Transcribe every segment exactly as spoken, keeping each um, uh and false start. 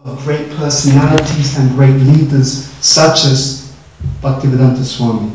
of great personalities and great leaders such as Bhaktivedanta Swami.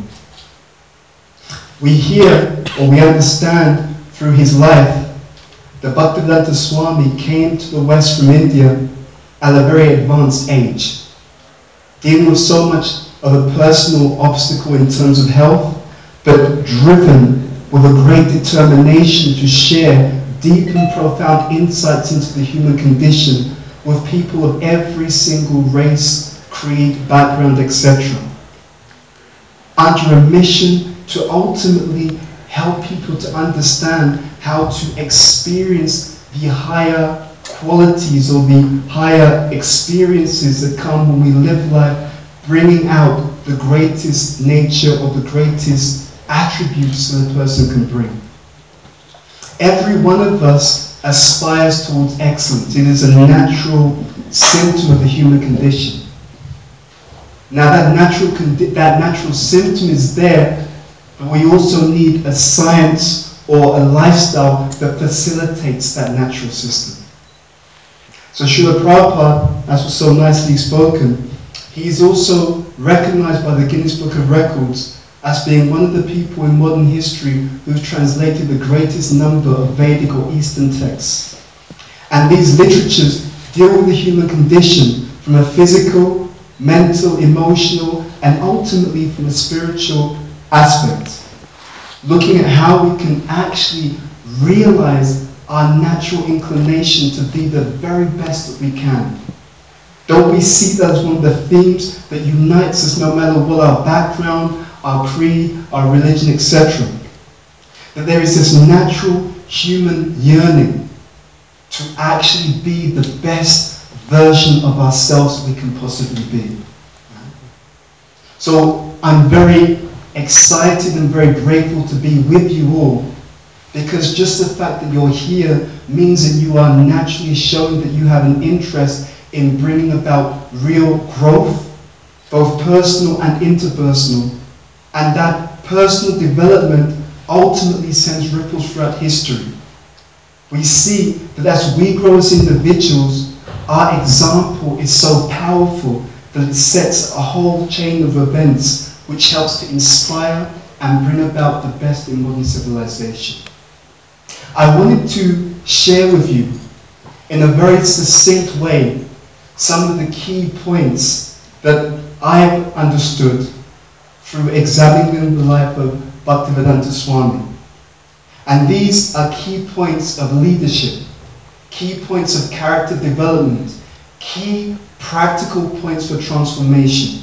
We hear or we understand through his life that Bhaktivedanta Swami came to the West from India at a very advanced age, dealing with so much of a personal obstacle in terms of health, but driven with a great determination to share deep and profound insights into the human condition with people of every single race, creed, background, et cetera, under a mission to ultimately help people to understand how to experience the higher qualities or the higher experiences that come when we live life, bringing out the greatest nature or the greatest attributes that a person can bring. Every one of us aspires towards excellence. It is a natural symptom of the human condition. Now that natural, condi- that natural symptom is there, but we also need a science or a lifestyle that facilitates that natural system. So Srila Prabhupada, as was so nicely spoken, he is also recognized by the Guinness Book of Records as being one of the people in modern history who've translated the greatest number of Vedic or Eastern texts. And these literatures deal with the human condition from a physical, mental, emotional, and ultimately from a spiritual aspect, looking at how we can actually realize our natural inclination to be the very best that we can. Don't we see that as one of the themes that unites us no matter what our background, our creed, our religion, et cetera? That there is this natural human yearning to actually be the best version of ourselves that we can possibly be. So I'm very excited and very grateful to be with you all, because just the fact that you're here means that you are naturally showing that you have an interest in bringing about real growth, both personal and interpersonal, and that personal development ultimately sends ripples throughout history. We see that as we grow as individuals, our example is so powerful that it sets a whole chain of events which helps to inspire and bring about the best in modern civilization. I wanted to share with you, in a very succinct way, some of the key points that I've understood through examining the life of Bhaktivedanta Swami. And these are key points of leadership, key points of character development, key practical points for transformation.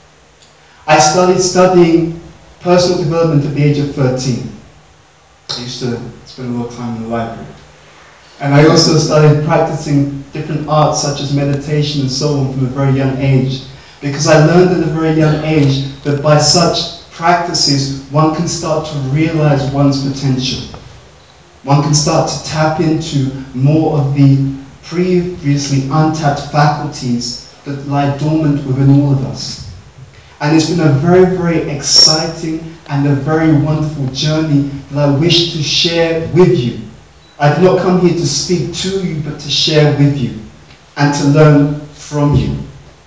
I started studying personal development at the age of thirteen. I used to spend a lot of time in the library. And I also started practicing different arts such as meditation and so on from a very young age, because I learned at a very young age that by such practices one can start to realize one's potential. One can start to tap into more of the previously untapped faculties that lie dormant within all of us. And it's been a very, very exciting and a very wonderful journey that I wish to share with you. I did not come here to speak to you, but to share with you and to learn from you.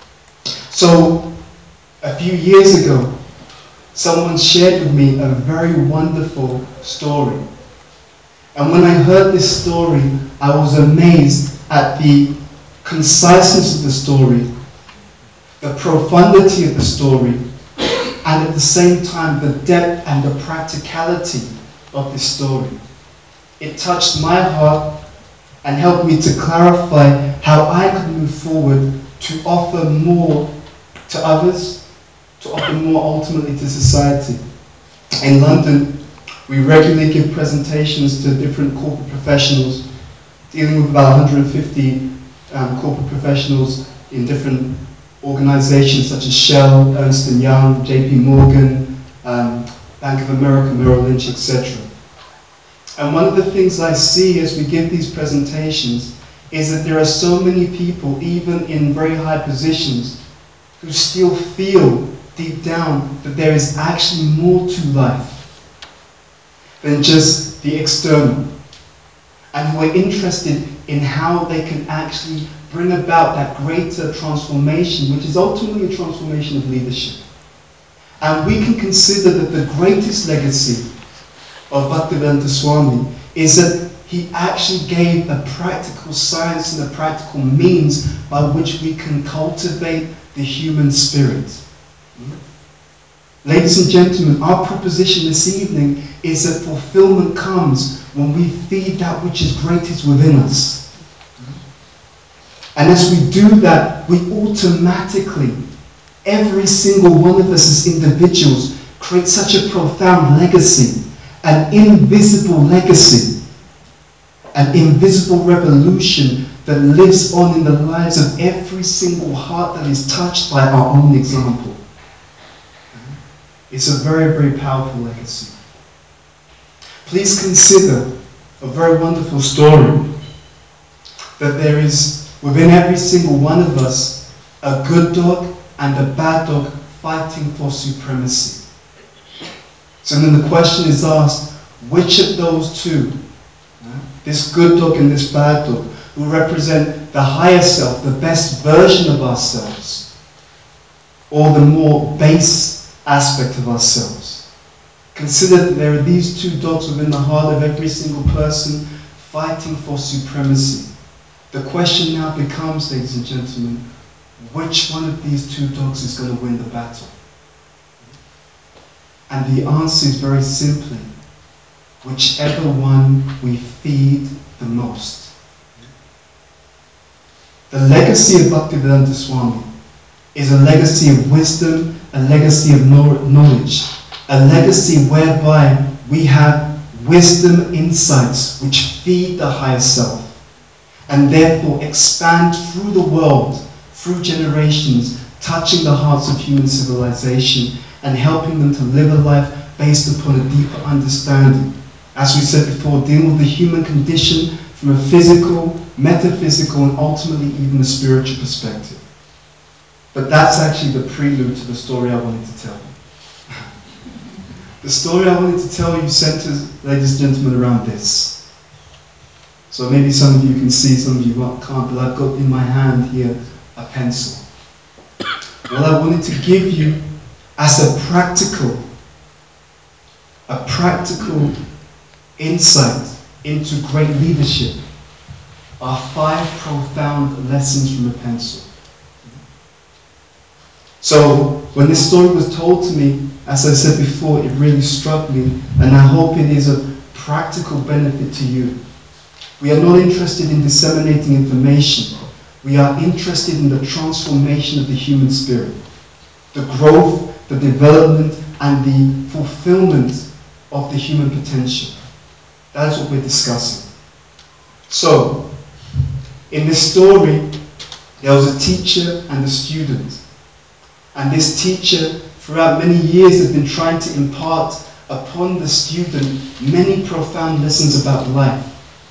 So, a few years ago, someone shared with me a very wonderful story. And when I heard this story, I was amazed at the conciseness of the story, the profundity of the story, and at the same time the depth and the practicality of this story. It touched my heart and helped me to clarify how I could move forward to offer more to others, to offer more ultimately to society. In London, we regularly give presentations to different corporate professionals, dealing with about one hundred fifty um, corporate professionals in different organizations such as Shell, Ernst and Young, J P Morgan, um, Bank of America, Merrill Lynch, et cetera. And one of the things I see as we give these presentations is that there are so many people, even in very high positions, who still feel deep down that there is actually more to life than just the external, and who are interested in how they can actually bring about that greater transformation, which is ultimately a transformation of leadership. And we can consider that the greatest legacy of Bhaktivedanta Swami is that he actually gave a practical science and a practical means by which we can cultivate the human spirit. Ladies and gentlemen, our proposition this evening is that fulfillment comes when we feed that which is greatest within us. And as we do that, we automatically, every single one of us as individuals, create such a profound legacy, an invisible legacy, an invisible revolution that lives on in the lives of every single heart that is touched by our own example. It's a very, very powerful legacy. Please consider a very wonderful story that there is within every single one of us a good dog and a bad dog fighting for supremacy. So then the question is asked, which of those two, uh, this good dog and this bad dog, who represent the higher self, the best version of ourselves, or the more base aspect of ourselves? Consider that there are these two dogs within the heart of every single person fighting for supremacy. The question now becomes, ladies and gentlemen, which one of these two dogs is going to win the battle? And the answer is very simply, whichever one we feed the most. The legacy of Bhaktivedanta Swami is a legacy of wisdom, a legacy of knowledge, a legacy whereby we have wisdom insights which feed the higher self and therefore expand through the world, through generations, touching the hearts of human civilization and helping them to live a life based upon a deeper understanding. As we said before, dealing with the human condition from a physical, metaphysical, and ultimately even a spiritual perspective. But that's actually the prelude to the story I wanted to tell you. The story I wanted to tell you centers, ladies and gentlemen, around this. So maybe some of you can see, some of you can't, but I've got in my hand here a pencil. What I wanted to give you as a practical, a practical insight into great leadership are five profound lessons from a pencil. So when this story was told to me, as I said before, it really struck me, and I hope it is of practical benefit to you. We are not interested in disseminating information. We are interested in the transformation of the human spirit, the growth, the development, and the fulfillment of the human potential. That is what we're discussing. So, in this story, there was a teacher and a student. And this teacher, throughout many years, has been trying to impart upon the student many profound lessons about life.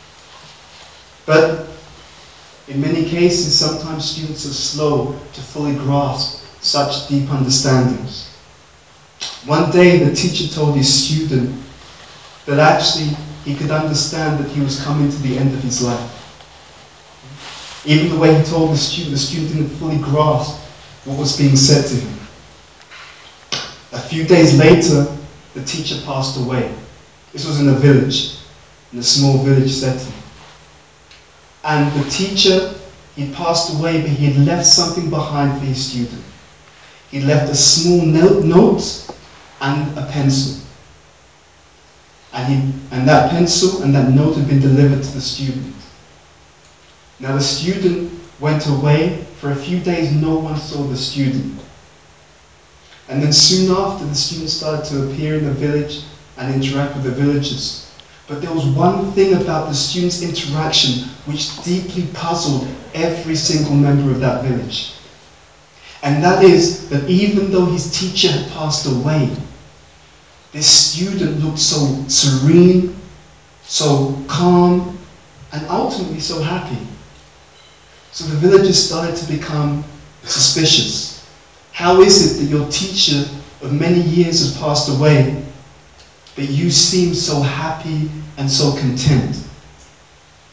But in many cases, sometimes students are slow to fully grasp such deep understandings. One day, the teacher told his student that actually he could understand that he was coming to the end of his life. Even the way he told the student, the student didn't fully grasp what was being said to him. A few days later, the teacher passed away. This was in a village, in a small village setting. And the teacher, he passed away, but he had left something behind for his student. He left a small note, note and a pencil. And, he, and that pencil and that note had been delivered to the student. Now the student went away. For a few days, no one saw the student. And then soon after, the student started to appear in the village and interact with the villagers. But there was one thing about the student's interaction which deeply puzzled every single member of that village. And that is that even though his teacher had passed away, this student looked so serene, so calm, and ultimately so happy. So the villagers started to become suspicious. How is it that your teacher of many years has passed away, but you seem so happy and so content?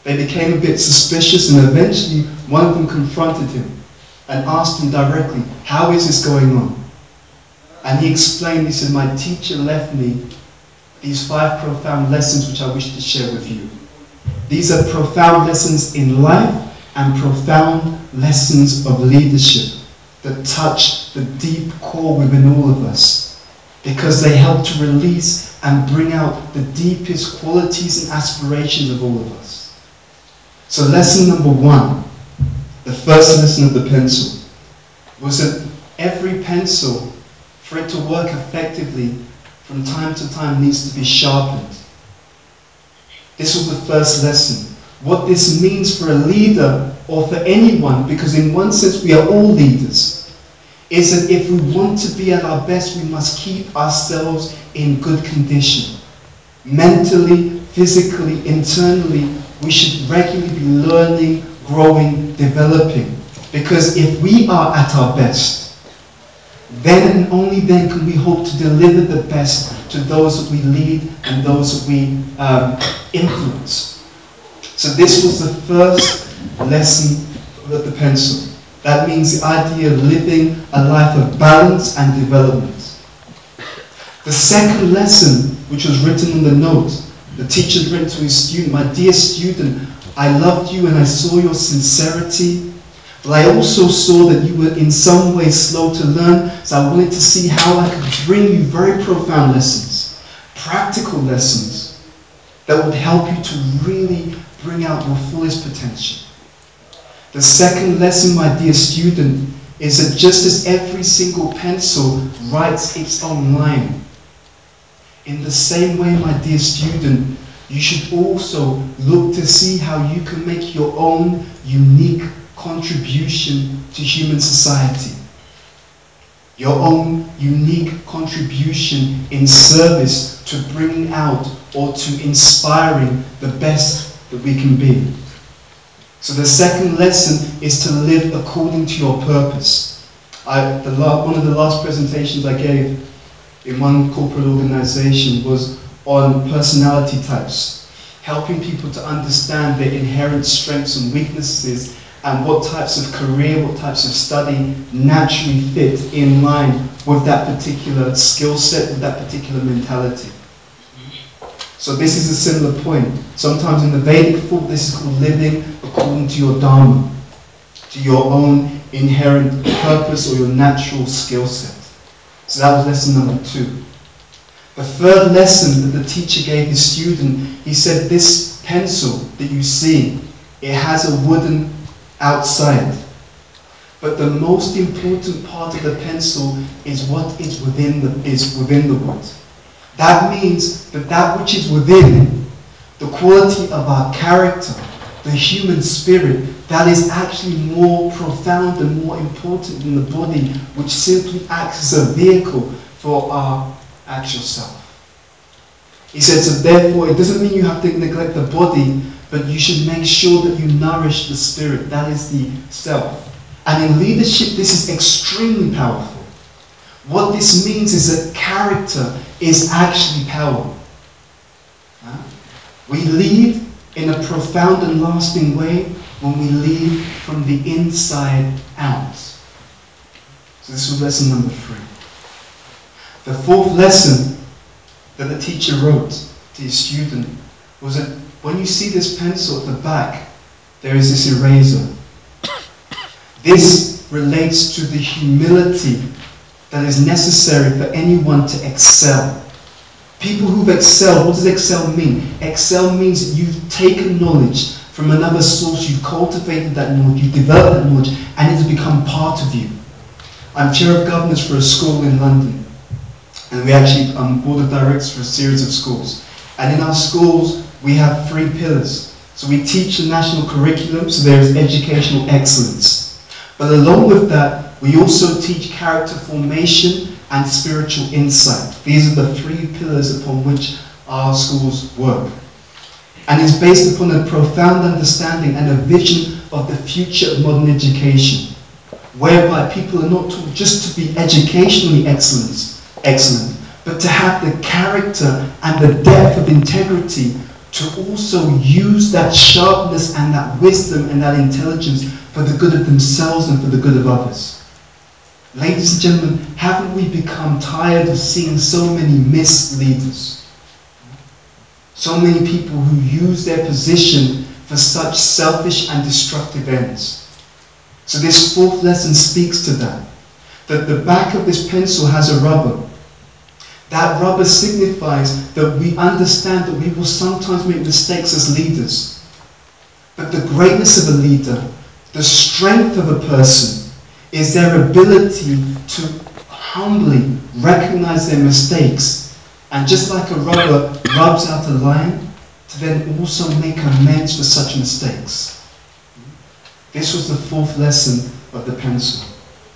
They became a bit suspicious, and eventually one of them confronted him and asked him directly, how is this going on? And he explained, he said, my teacher left me these five profound lessons which I wish to share with you. These are profound lessons in life and profound lessons of leadership that touch the deep core within all of us, because they help to release and bring out the deepest qualities and aspirations of all of us. So lesson number one, the first lesson of the pencil, was that every pencil, for it to work effectively, from time to time needs to be sharpened. This was the first lesson. What this means for a leader, or for anyone, because in one sense we are all leaders, is that if we want to be at our best, we must keep ourselves in good condition. Mentally, physically, internally, we should regularly be learning, growing, developing. Because if we are at our best, then and only then can we hope to deliver the best to those that we lead and those that we um, influence. So this was the first lesson of the pencil. That means the idea of living a life of balance and development. The second lesson, which was written on the note, the teacher had written to his student, my dear student, I loved you and I saw your sincerity, but I also saw that you were in some way slow to learn, so I wanted to see how I could bring you very profound lessons, practical lessons, that would help you to really bring out your fullest potential. The second lesson, my dear student, is that just as every single pencil writes its own line, in the same way, my dear student, you should also look to see how you can make your own unique contribution to human society. Your own unique contribution in service to bringing out or to inspiring the best that we can be. So the second lesson is to live according to your purpose. I, the, one of the last presentations I gave in one corporate organization was on personality types, helping people to understand their inherent strengths and weaknesses and what types of career, what types of study naturally fit in line with that particular skill set, with that particular mentality. So this is a similar point. Sometimes in the Vedic thought, this is called living according to your dharma, to your own inherent purpose or your natural skill set. So that was lesson number two. The third lesson that the teacher gave his student, he said, this pencil that you see, it has a wooden outside. But the most important part of the pencil is what is within the, is within the wood. That means that that which is within, the quality of our character, the human spirit, that is actually more profound and more important than the body, which simply acts as a vehicle for our actual self. He said, so therefore, it doesn't mean you have to neglect the body, but you should make sure that you nourish the spirit. That is the self. And in leadership, this is extremely powerful. What this means is that character is actually power. Huh? We lead in a profound and lasting way when we lead from the inside out. So this was lesson number three. The fourth lesson that the teacher wrote to his student was that when you see this pencil at the back, there is this eraser. This relates to the humility that is necessary for anyone to excel. People who've excelled, what does excel mean? Excel means that you've taken knowledge from another source, you've cultivated that knowledge, you've developed that knowledge, and it has become part of you. I'm chair of governors for a school in London, and we actually um board of directors for a series of schools. And in our schools, we have three pillars. So we teach the national curriculum, so there is educational excellence. But along with that, we also teach character formation and spiritual insight. These are the three pillars upon which our schools work. And it's based upon a profound understanding and a vision of the future of modern education, whereby people are not taught just to be educationally excellent, excellent, but to have the character and the depth of integrity to also use that sharpness and that wisdom and that intelligence for the good of themselves and for the good of others. Ladies and gentlemen, haven't we become tired of seeing so many misleaders? So many people who use their position for such selfish and destructive ends. So this fourth lesson speaks to that. That the back of this pencil has a rubber. That rubber signifies that we understand that we will sometimes make mistakes as leaders. But the greatness of a leader, the strength of a person, is their ability to humbly recognize their mistakes, and just like a rubber rubs out a line, to then also make amends for such mistakes. This was the fourth lesson of the pencil.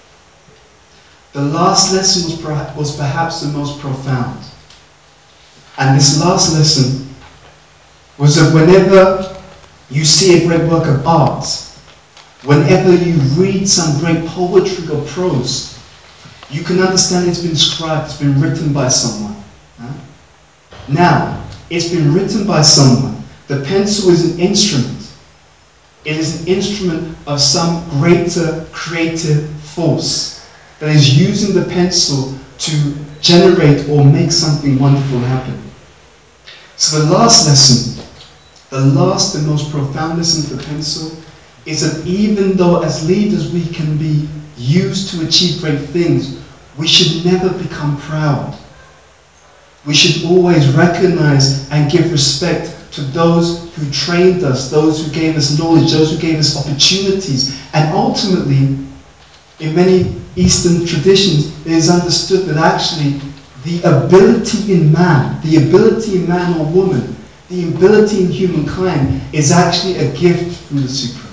The last lesson was, perhaps, was perhaps the most profound. And this last lesson was that whenever you see a great work of art, whenever you read some great poetry or prose, you can understand it's been scribed, it's been written by someone. Huh? Now, it's been written by someone. The pencil is an instrument. It is an instrument of some greater creative force that is using the pencil to generate or make something wonderful happen. So the last lesson, the last and most profound lesson of the pencil, is that even though as leaders we can be used to achieve great things, we should never become proud. We should always recognize and give respect to those who trained us, those who gave us knowledge, those who gave us opportunities. And ultimately, in many Eastern traditions, it is understood that actually the ability in man, the ability in man or woman, the ability in humankind is actually a gift from the Supreme.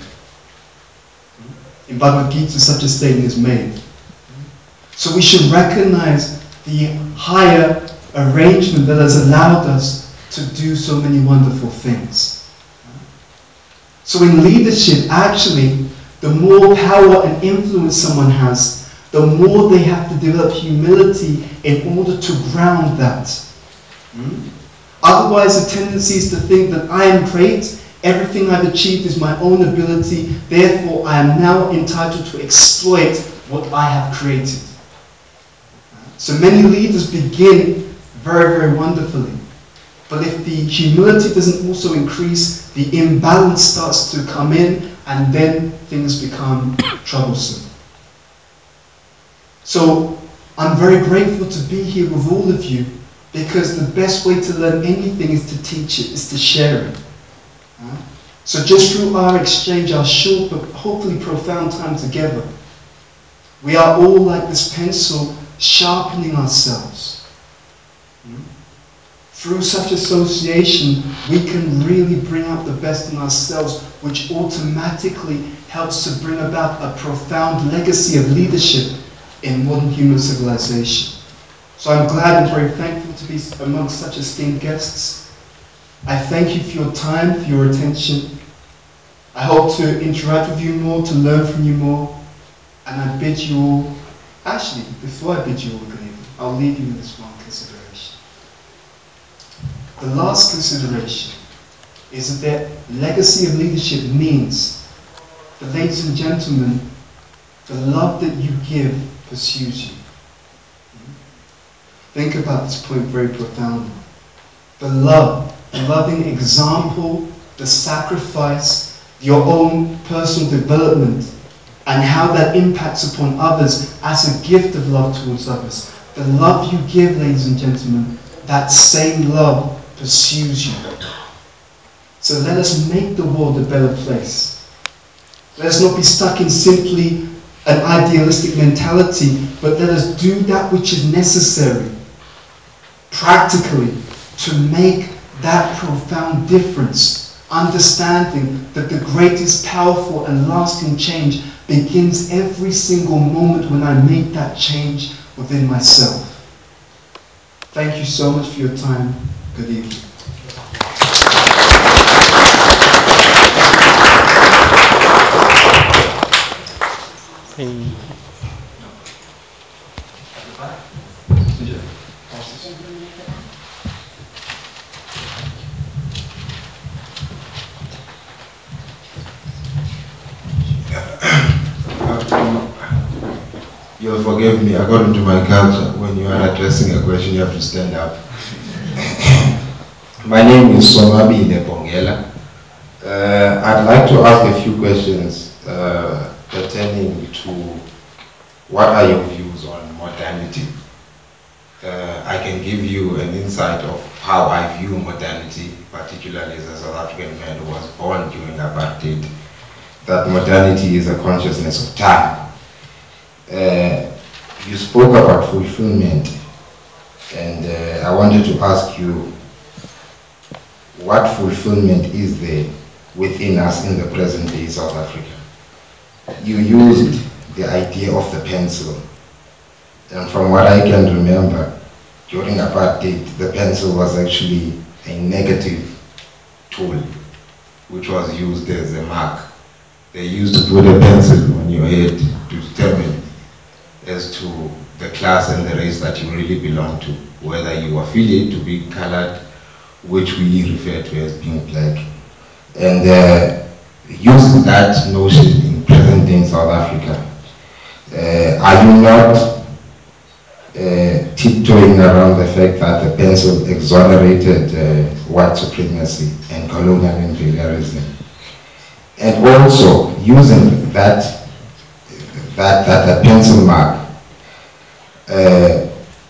In Bhagavad Gita, such a statement is made. So we should recognize the higher arrangement that has allowed us to do so many wonderful things. So in leadership, actually, the more power and influence someone has, the more they have to develop humility in order to ground that. Hmm? Otherwise, the tendency is to think that I am great, everything I've achieved is my own ability, therefore I am now entitled to exploit what I have created. So many leaders begin very, very wonderfully. But if the humility doesn't also increase, the imbalance starts to come in, and then things become troublesome. So I'm very grateful to be here with all of you, because the best way to learn anything is to teach it, is to share it. Huh? So just through our exchange, our short but hopefully profound time together, we are all like this pencil sharpening ourselves. Hmm? Through such association, we can really bring out the best in ourselves, which automatically helps to bring about a profound legacy of leadership in modern human civilization. So I'm glad and very thankful to be amongst such esteemed guests. I thank you for your time, for your attention. I hope to interact with you more, to learn from you more, and I bid you all, actually, before I bid you all good evening, I'll leave you with this one consideration. The last consideration is that the legacy of leadership means that, ladies and gentlemen, the love that you give pursues you. Think about this point very profoundly. The love, the loving example, the sacrifice, your own personal development, and how that impacts upon others as a gift of love towards others. The love you give, ladies and gentlemen, that same love pursues you. So let us make the world a better place. Let us not be stuck in simply an idealistic mentality, but let us do that which is necessary, practically, to make that profound difference, understanding that the greatest, powerful, and lasting change begins every single moment when I make that change within myself. Thank you so much for your time. Good evening. Thì You'll forgive me, according to my culture, when you are addressing a question, you have to stand up. My name is Somabile Bongela. Uh, I'd like to ask a few questions uh, pertaining to what are your views on modernity. Uh, I can give you an insight of how I view modernity, particularly as a South African man who was born during apartheid. That modernity is a consciousness of time. Uh, you spoke about fulfillment, and uh, I wanted to ask you, what fulfillment is there within us in the present day South Africa? You used the idea of the pencil, and from what I can remember, during apartheid, the pencil was actually a negative tool, which was used as a mark. They used to put a pencil on your head to determine as to the class and the race that you really belong to, whether you affiliate to being colored, which we refer to as being black. And uh, using that notion in present day in South Africa, uh, are you not uh, tiptoeing around the fact that the pencil exonerated uh, white supremacy and colonial imperialism? And also using that, that, that, that pencil mark, uh,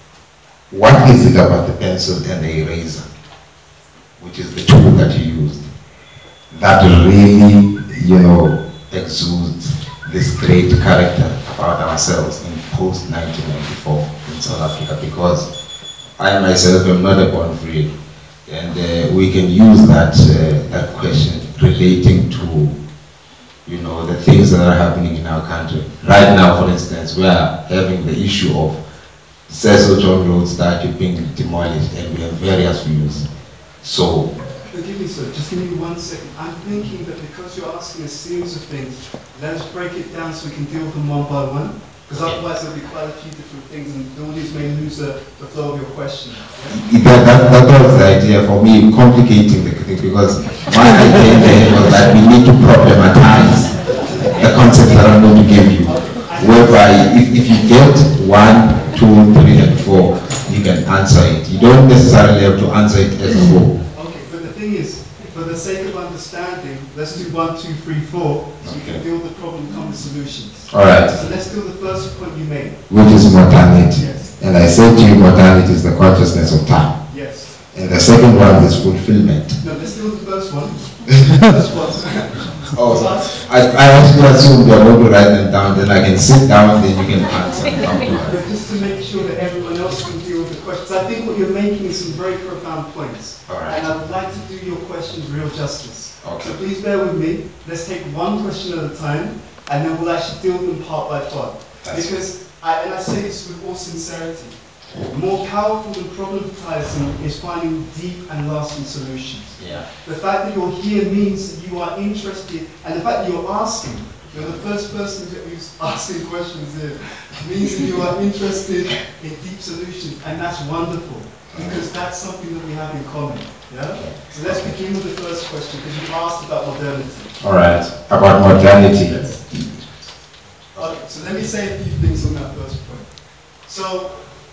what is it about the pencil and the eraser, which is the tool that you used, that really, you know, exudes this great character about ourselves in post nineteen ninety-four in South Africa? Because I myself am not a born free, and uh, we can use that uh, that question relating to, you know, the things that are happening in our country. Right now, for instance, we are having the issue of Cecil John Road statue being demolished, and we have various views. So, forgive me, sir, just give me one second. I'm thinking that because you're asking a series of things, let us break it down so we can deal with them one by one. Because otherwise there'll be quite a few different things and the audience may lose the, the flow of your question. Yeah? That, that, that was the idea for me, complicating the thing, because my idea in the head was that we need to problematize the concepts that I'm going to give you. Whereby if, if you get one, two, three, and four, you can answer it. You don't necessarily have to answer it as a whole. Okay, but the thing is, for the sake of understanding, let's do one, two, three, four, so we can deal with the problem, come with solutions. Alright. So let's do the first point you made. Which is mortality. Yes. And I said to you, mortality is the consciousness of time. Yes. And the second one is fulfillment. No, let's deal with the first one. First one. Oh, I, I actually assumed you're going to write them down, then I can sit down, then you can answer. But just to make sure that everyone else can deal with the questions, I think what you're making is some very profound points. All right. And I would like to do your questions real justice. Okay. So please bear with me. Let's take one question at a time, and then we'll actually deal with them part by part. That's because, I, and I say this with all sincerity, more powerful than problematizing is finding deep and lasting solutions. Yeah. The fact that you're here means that you are interested, and the fact that you're asking, you're the first person who's asking questions here, means that you are interested in deep solutions, and that's wonderful, because that's something that we have in common. Yeah? So let's begin with the first question, because you asked about modernity. All right, about modernity. Yes. Okay, so let me say a few things on that first point. So,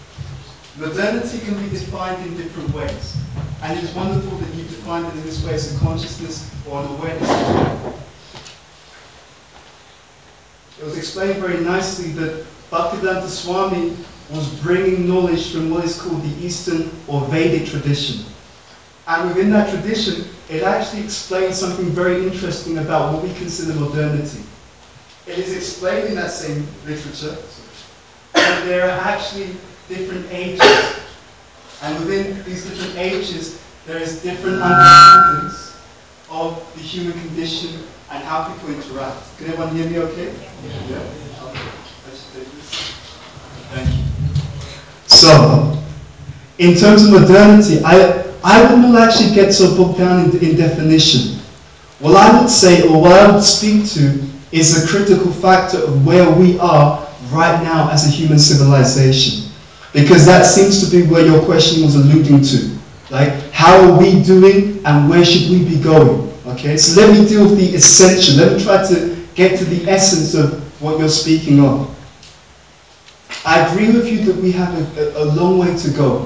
modernity can be defined in different ways. And it's wonderful that you defined it in this way as a consciousness or an awareness of time. It was explained very nicely that Bhaktivedanta Swami was bringing knowledge from what is called the Eastern or Vedic tradition. And within that tradition, it actually explains something very interesting about what we consider modernity. It is explained in that same literature that there are actually different ages. And within these different ages, there is different understandings of the human condition and how people interact. Can everyone hear me okay? Yeah. Yeah? Okay. I should take this. Thank you. So, in terms of modernity, I, I would not actually get so bogged down in, in definition. What I would say, or what I would speak to, is a critical factor of where we are right now as a human civilization. Because that seems to be where your question was alluding to. Like, how are we doing and where should we be going? Okay, so let me deal with the essential. Let me try to get to the essence of what you're speaking of. I agree with you that we have a, a, a long way to go.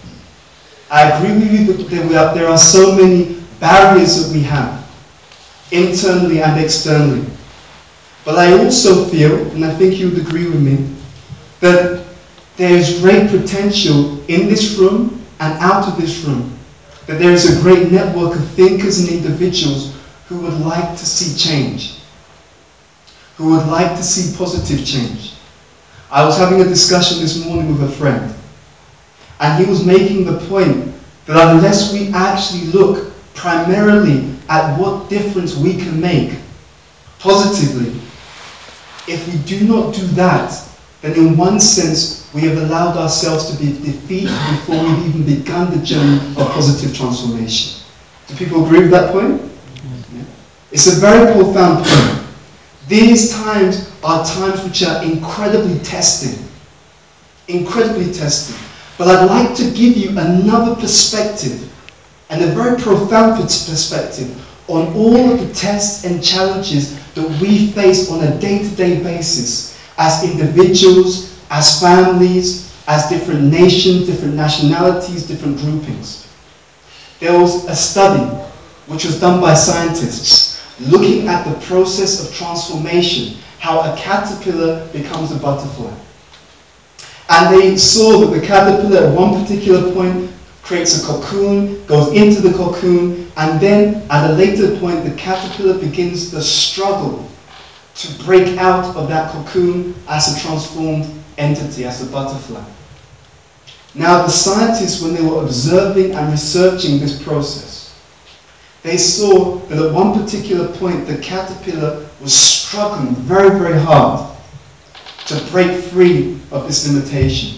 I agree with you that there, we are, there are so many barriers that we have, internally and externally. But I also feel, and I think you would agree with me, that there is great potential in this room and out of this room. That there is a great network of thinkers and individuals who would like to see change, who would like to see positive change. I was having a discussion this morning with a friend, and he was making the point that unless we actually look primarily at what difference we can make positively, if we do not do that, then in one sense we have allowed ourselves to be defeated before we've even begun the journey of positive transformation. Do people agree with that point? Yeah. It's a very profound point. These times are times which are incredibly testing. Incredibly testing. But I'd like to give you another perspective, and a very profound perspective, on all of the tests and challenges that we face on a day-to-day basis as individuals, as families, as different nations, different nationalities, different groupings. There was a study which was done by scientists looking at the process of transformation, how a caterpillar becomes a butterfly. And they saw that the caterpillar at one particular point creates a cocoon, goes into the cocoon, and then at a later point the caterpillar begins the struggle to break out of that cocoon as a transformed entity, as a butterfly. Now the scientists, when they were observing and researching this process, they saw that at one particular point the caterpillar was struggling very, very hard to break free of this limitation.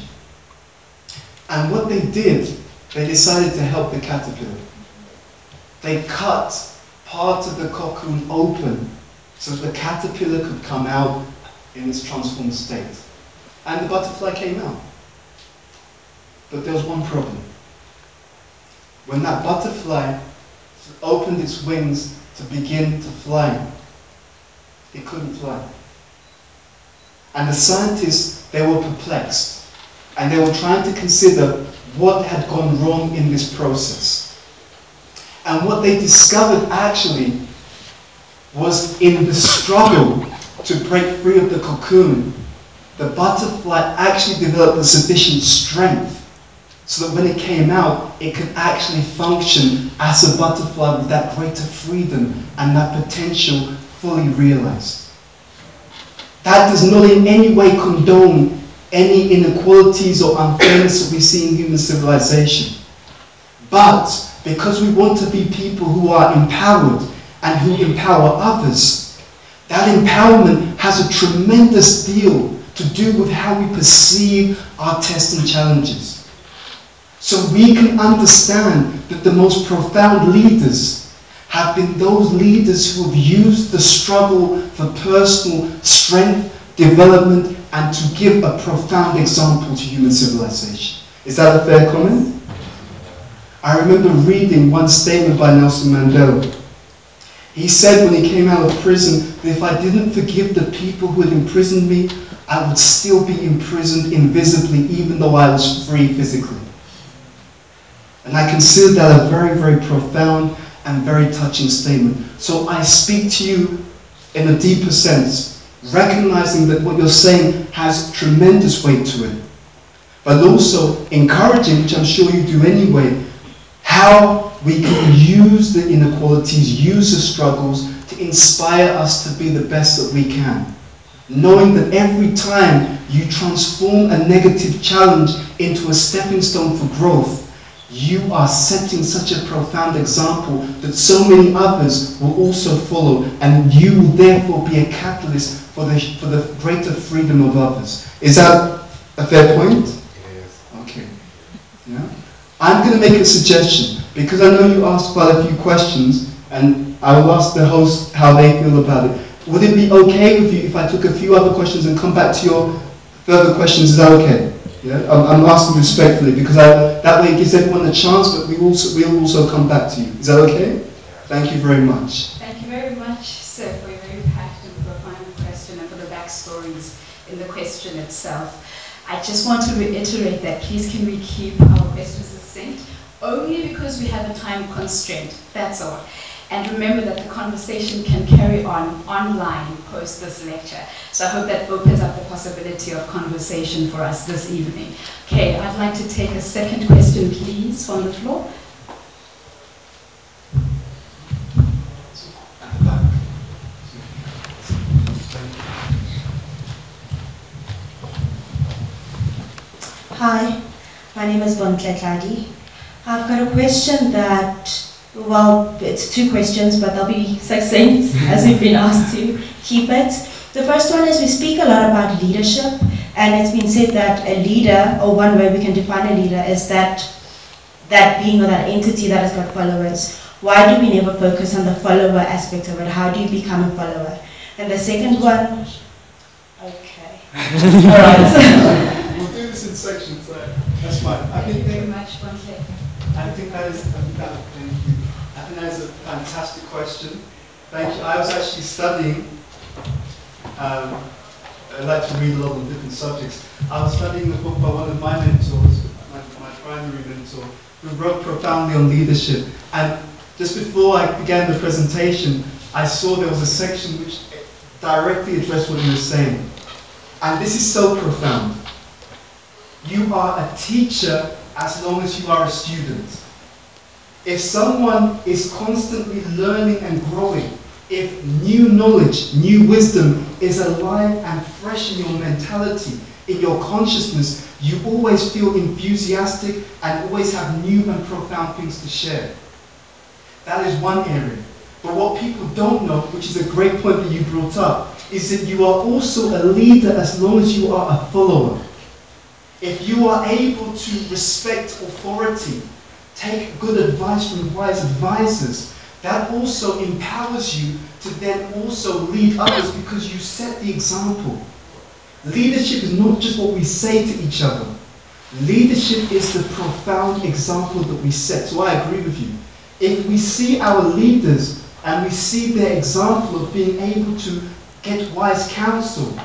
And what they did, they decided to help the caterpillar. They cut part of the cocoon open so that the caterpillar could come out in its transformed state. And the butterfly came out. But there was one problem. When that butterfly opened its wings to begin to fly, it couldn't fly. And the scientists, they were perplexed. And they were trying to consider what had gone wrong in this process. And what they discovered actually was in the struggle to break free of the cocoon, the butterfly actually developed the sufficient strength so that when it came out, it could actually function as a butterfly with that greater freedom and that potential fully realized. That does not in any way condone any inequalities or unfairness that we see in human civilization. But because we want to be people who are empowered and who empower others, that empowerment has a tremendous deal to do with how we perceive our tests and challenges. So we can understand that the most profound leaders have been those leaders who have used the struggle for personal strength, development, and to give a profound example to human civilization. Is that a fair comment? I remember reading one statement by Nelson Mandela. He said when he came out of prison that if I didn't forgive the people who had imprisoned me, I would still be imprisoned invisibly even though I was free physically. And I consider that a very, very profound and very touching statement. So I speak to you in a deeper sense, recognizing that what you're saying has tremendous weight to it, but also encouraging, which I'm sure you do anyway, how we can use the inequalities, use the struggles to inspire us to be the best that we can. Knowing that every time you transform a negative challenge into a stepping stone for growth, you are setting such a profound example that so many others will also follow, and you will therefore be a catalyst for the, for the greater freedom of others. Is that a fair point? Yes. Okay. Yeah? I'm going to make a suggestion, because I know you asked quite a few questions, and I will ask the host how they feel about it. Would it be okay with you if I took a few other questions and come back to your further questions? Is that okay? Yeah, I'm, I'm asking respectfully, because I, that way it gives everyone a chance, but we also, we'll also come back to you. Is that okay? Thank you very much. Thank you very much, sir, for your very packed and profound question and for the backstories in the question itself. I just want to reiterate that please can we keep our questions succinct, only because we have a time constraint, that's all. And remember that the conversation can carry on online post this lecture. So I hope that opens up the possibility of conversation for us this evening. Okay, I'd like to take a second question, please, from the floor. Hi, my name is Bontle Tladi. I've got a question that, well, it's two questions, but they'll be succinct as we've been asked to keep it. The first one is we speak a lot about leadership, and it's been said that a leader, or one way we can define a leader, is that that being or that entity that has got followers. Why do we never focus on the follower aspect of it? How do you become a follower? And the second one, okay. All right. We'll do this in sections. Uh, that's fine. I Thank think you very much, Bontle. I think that is. I think that. Thank you. I think that is a fantastic question. Thank you. I was actually studying. Um, I like to read a lot on different subjects. I was studying a book by one of my mentors, my, my primary mentor, who wrote profoundly on leadership. And just before I began the presentation, I saw there was a section which directly addressed what you were saying. And this is so profound. You are a teacher as long as you are a student. If someone is constantly learning and growing, if new knowledge, new wisdom is alive and fresh in your mentality, in your consciousness, you always feel enthusiastic and always have new and profound things to share. That is one area. But what people don't know, which is a great point that you brought up, is that you are also a leader as long as you are a follower. If you are able to respect authority, take good advice from wise advisors, that also empowers you to then also lead others because you set the example. Leadership is not just what we say to each other. Leadership is the profound example that we set. So I agree with you. If we see our leaders and we see their example of being able to get wise counsel,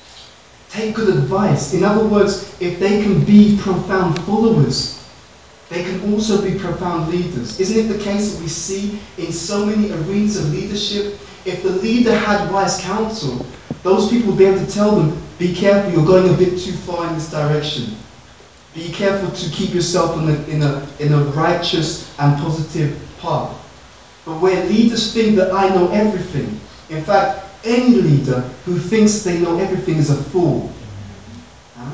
take good advice. In other words, if they can be profound followers, they can also be profound leaders. Isn't it the case that we see in so many arenas of leadership? If the leader had wise counsel, those people will be able to tell them, be careful, you're going a bit too far in this direction. Be careful to keep yourself in a, in a, in a righteous and positive path. But where leaders think that I know everything, in fact, any leader who thinks they know everything is a fool. Huh?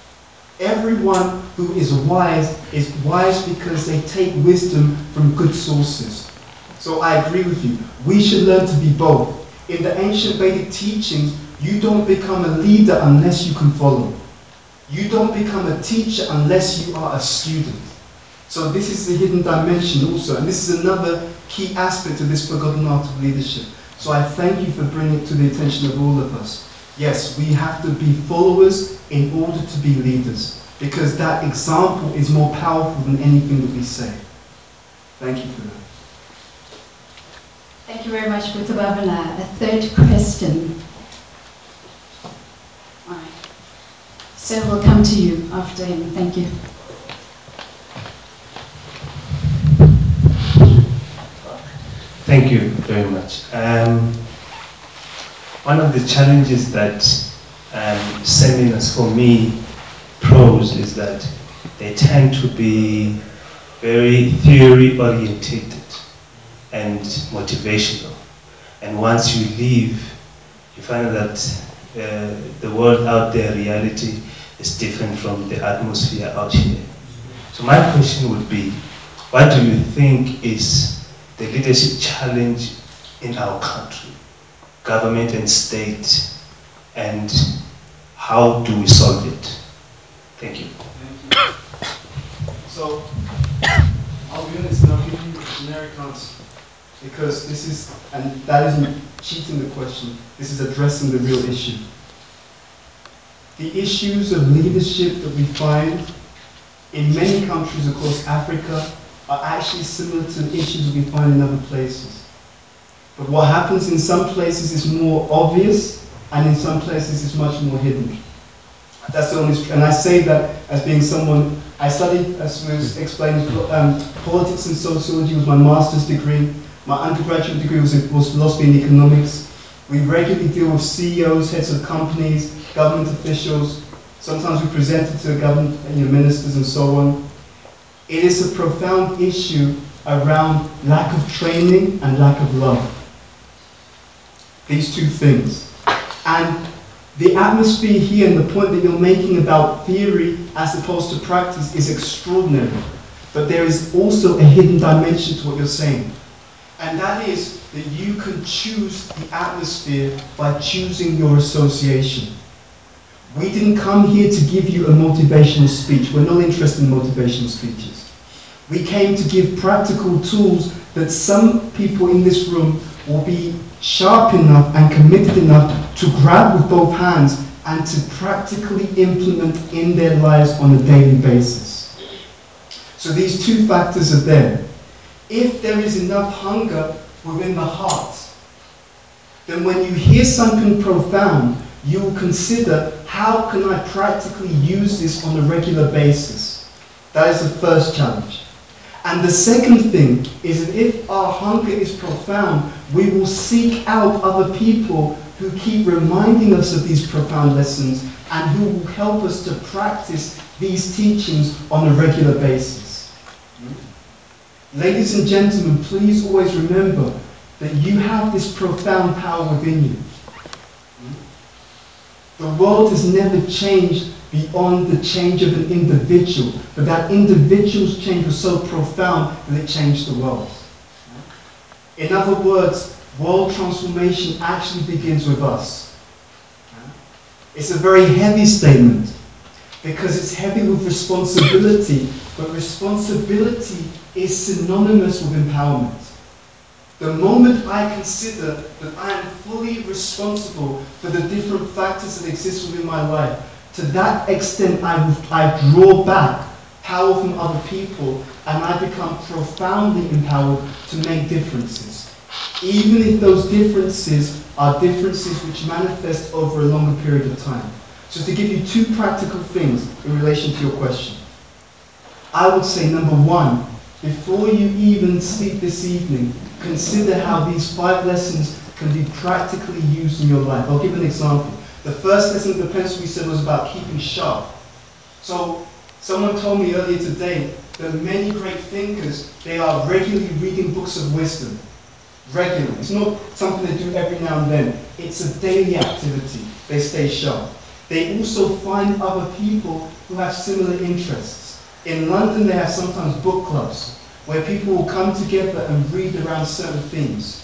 Everyone who is wise is wise because they take wisdom from good sources. So I agree with you. We should learn to be both. In the ancient Vedic teachings, you don't become a leader unless you can follow. You don't become a teacher unless you are a student. So this is the hidden dimension also, and this is another key aspect of this forgotten art of leadership. So I thank you for bringing it to the attention of all of us. Yes, we have to be followers in order to be leaders, because that example is more powerful than anything that we say. Thank you for that. Thank you very much, Buddha Bhavana. A third question. All right. So we'll come to you after him. Thank you. Thank you very much. Um, one of the challenges that um, seminars for me pose is that they tend to be very theory orientated and motivational. And once you leave, you find that uh, the world out there, reality, is different from the atmosphere out here. So my question would be, what do you think is the leadership challenge in our country, government and state, and how do we solve it? Thank you. Thank you. So, I'll be honest and I'll give you a generic answer, because this is, and that isn't cheating the question, this is addressing the real issue. The issues of leadership that we find in many countries across Africa are actually similar to the issues that we find in other places. But what happens in some places is more obvious, and in some places is much more hidden. That's the only, and I say that as being someone, I studied, as was explained, um, politics and sociology was my master's degree. My undergraduate degree was, was philosophy and economics. We regularly deal with C E Os, heads of companies, government officials. Sometimes we present it to government, you know, ministers and so on. It is a profound issue around lack of training and lack of love. These two things. And the atmosphere here and the point that you're making about theory as opposed to practice is extraordinary. But there is also a hidden dimension to what you're saying. And that is that you can choose the atmosphere by choosing your association. We didn't come here to give you a motivational speech. We're not interested in motivational speeches. We came to give practical tools that some people in this room will be sharp enough and committed enough to grab with both hands and to practically implement in their lives on a daily basis. So these two factors are there. If there is enough hunger within the heart, then when you hear something profound, you will consider, how can I practically use this on a regular basis? That is the first challenge. And the second thing is that if our hunger is profound, we will seek out other people who keep reminding us of these profound lessons and who will help us to practice these teachings on a regular basis. Ladies and gentlemen, please always remember that you have this profound power within you. The world has never changed beyond the change of an individual, but that individual's change was so profound that it changed the world. In other words, world transformation actually begins with us. It's a very heavy statement because it's heavy with responsibility, but responsibility is synonymous with empowerment. The moment I consider that I am fully responsible for the different factors that exist within my life, to that extent I, I draw back power from other people and I become profoundly empowered to make differences. Even if those differences are differences which manifest over a longer period of time. So to give you two practical things in relation to your question. I would say, number one, before you even sleep this evening, consider how these five lessons can be practically used in your life. I'll give an example. The first lesson of the pencil we said was about keeping sharp. So someone told me earlier today that many great thinkers, they are regularly reading books of wisdom. Regularly. It's not something they do every now and then. It's a daily activity. They stay sharp. They also find other people who have similar interests. In London, they have sometimes book clubs where people will come together and read around certain themes.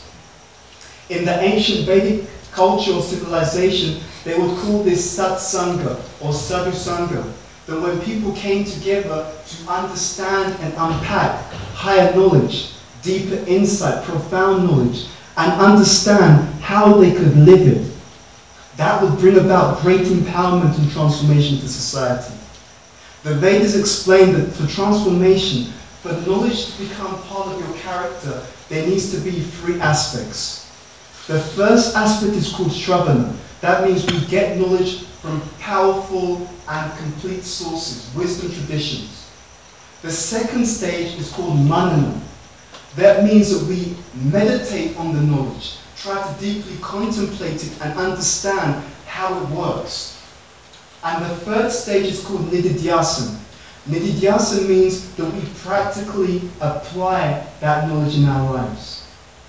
In the ancient Vedic culture or civilization, they would call this satsanga or sadhusanga. That when people came together to understand and unpack higher knowledge, deeper insight, profound knowledge, and understand how they could live it, that would bring about great empowerment and transformation to society. The Vedas explain that for transformation, for knowledge to become part of your character, there needs to be three aspects. The first aspect is called Shravana. That means we get knowledge from powerful and complete sources, wisdom traditions. The second stage is called Manana. That means that we meditate on the knowledge, try to deeply contemplate it and understand how it works. And the third stage is called Nididhyasana. Nididhyasana means that we practically apply that knowledge in our lives.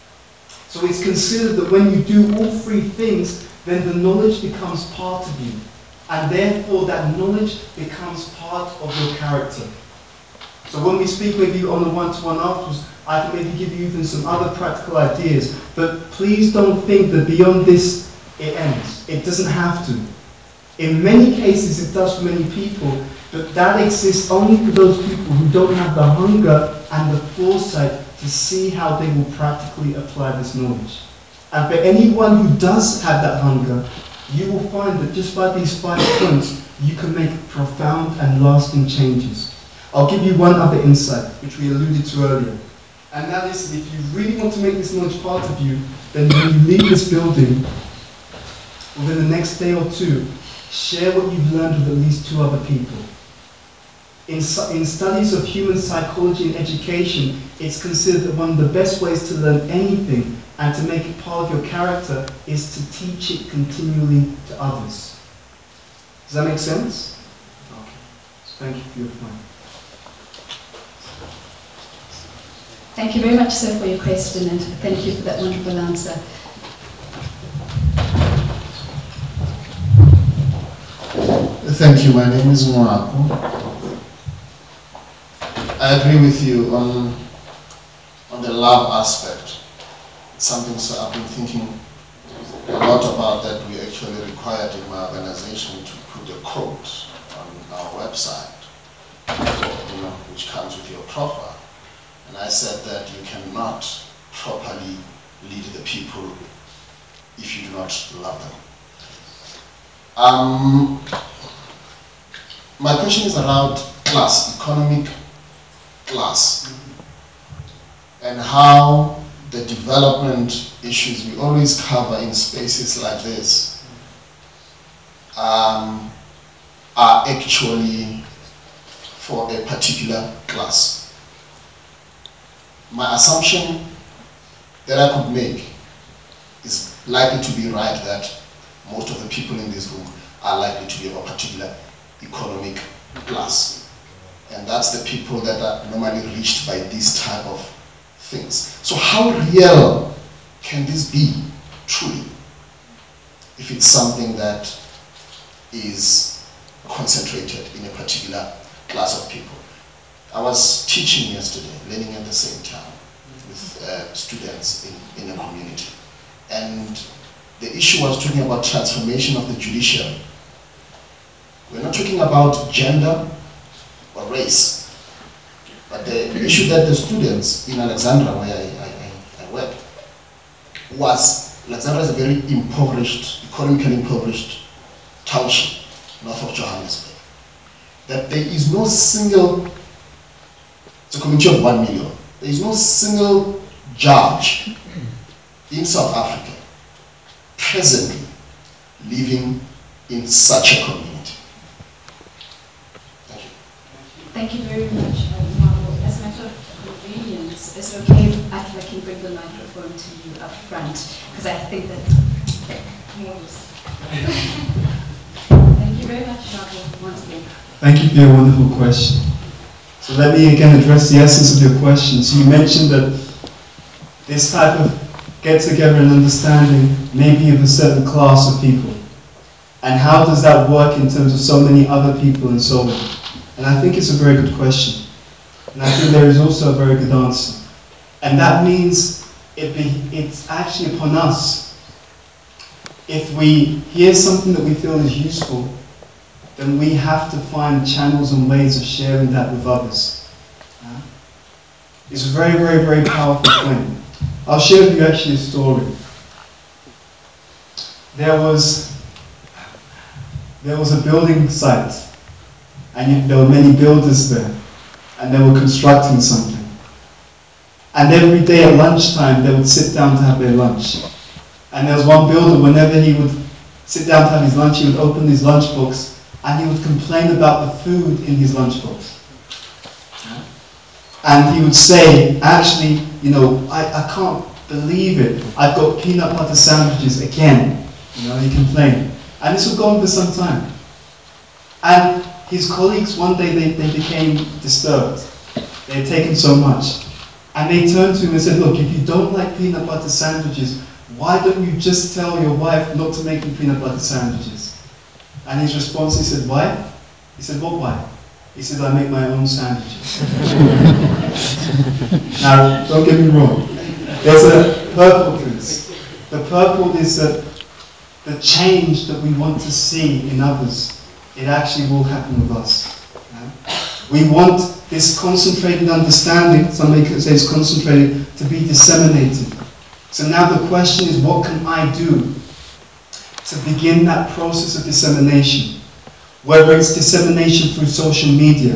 So it's considered that when you do all three things, then the knowledge becomes part of you. And therefore that knowledge becomes part of your character. So when we speak with you on the one-to-one afterwards, I can maybe give you even some other practical ideas. But please don't think that beyond this it ends. It doesn't have to. In many cases it does for many people, but that exists only for those people who don't have the hunger and the foresight to see how they will practically apply this knowledge. And for anyone who does have that hunger, you will find that just by these five points, you can make profound and lasting changes. I'll give you one other insight, which we alluded to earlier. And that is that if you really want to make this knowledge part of you, then when you leave this building, within the next day or two, share what you've learned with at least two other people. In, in studies of human psychology and education, it's considered that one of the best ways to learn anything and to make it part of your character is to teach it continually to others. Does that make sense? Okay. So thank you for your point. Thank you very much, sir, for your question, and thank you for that wonderful answer. Thank you. My name is Mwako. I agree with you on, on the love aspect. It's something so I've been thinking a lot about, that we actually required in my organization to put a quote on our website, for, you know, which comes with your profile. And I said that you cannot properly lead the people if you do not love them. Um, my question is around class, economic class, and how the development issues we always cover in spaces like this um, are actually for a particular class. My assumption that I could make is likely to be right, that most of the people in this room are likely to be of a particular economic class. And that's the people that are normally reached by these type of things. So how real can this be, truly, if it's something that is concentrated in a particular class of people? I was teaching yesterday, learning at the same time, with uh, students in, in a community. And the issue was talking about transformation of the judiciary. We're not talking about gender or race, but the issue that the students in Alexandra, where I, I, I work, was, Alexandra is a very impoverished, economically impoverished township north of Johannesburg. That there is no single, it's a community of one million, there is no single judge in South Africa presently living in such a community. Thank you. Thank you very much, uh, Mwabo. As a matter of convenience, is it okay if I can bring the microphone to you up front? Because I think that's more useful. Thank you very much, Mwabo, once again. Thank you for your wonderful question. So let me again address the essence of your question. So you mentioned that this type of get-together and understanding may be of a certain class of people. And how does that work in terms of so many other people and so on? And I think it's a very good question. And I think there is also a very good answer. And that means it be, it's actually upon us. If we hear something that we feel is useful, then we have to find channels and ways of sharing that with others. Uh, it's a very, very, very powerful thing. I'll share with you actually a story. There was, there was a building site, and there were many builders there, and they were constructing something. And every day at lunchtime, they would sit down to have their lunch. And there was one builder, whenever he would sit down to have his lunch, he would open his lunchbox, and he would complain about the food in his lunchbox. And he would say, actually, you know, I, I can't believe it. I've got peanut butter sandwiches again. You know, he complained. And this would go on for some time. And his colleagues, one day, they, they became disturbed. They had taken so much. And they turned to him and said, look, if you don't like peanut butter sandwiches, why don't you just tell your wife not to make you peanut butter sandwiches? And his response, he said, why? He said, what why? He said, I make my own sandwiches. Now, don't get me wrong. There's a purport to this. The purport is that the change that we want to see in others, it actually will happen with us. Yeah? We want this concentrated understanding, somebody could say it's concentrated, to be disseminated. So now the question is, what can I do to begin that process of dissemination? Whether it's dissemination through social media,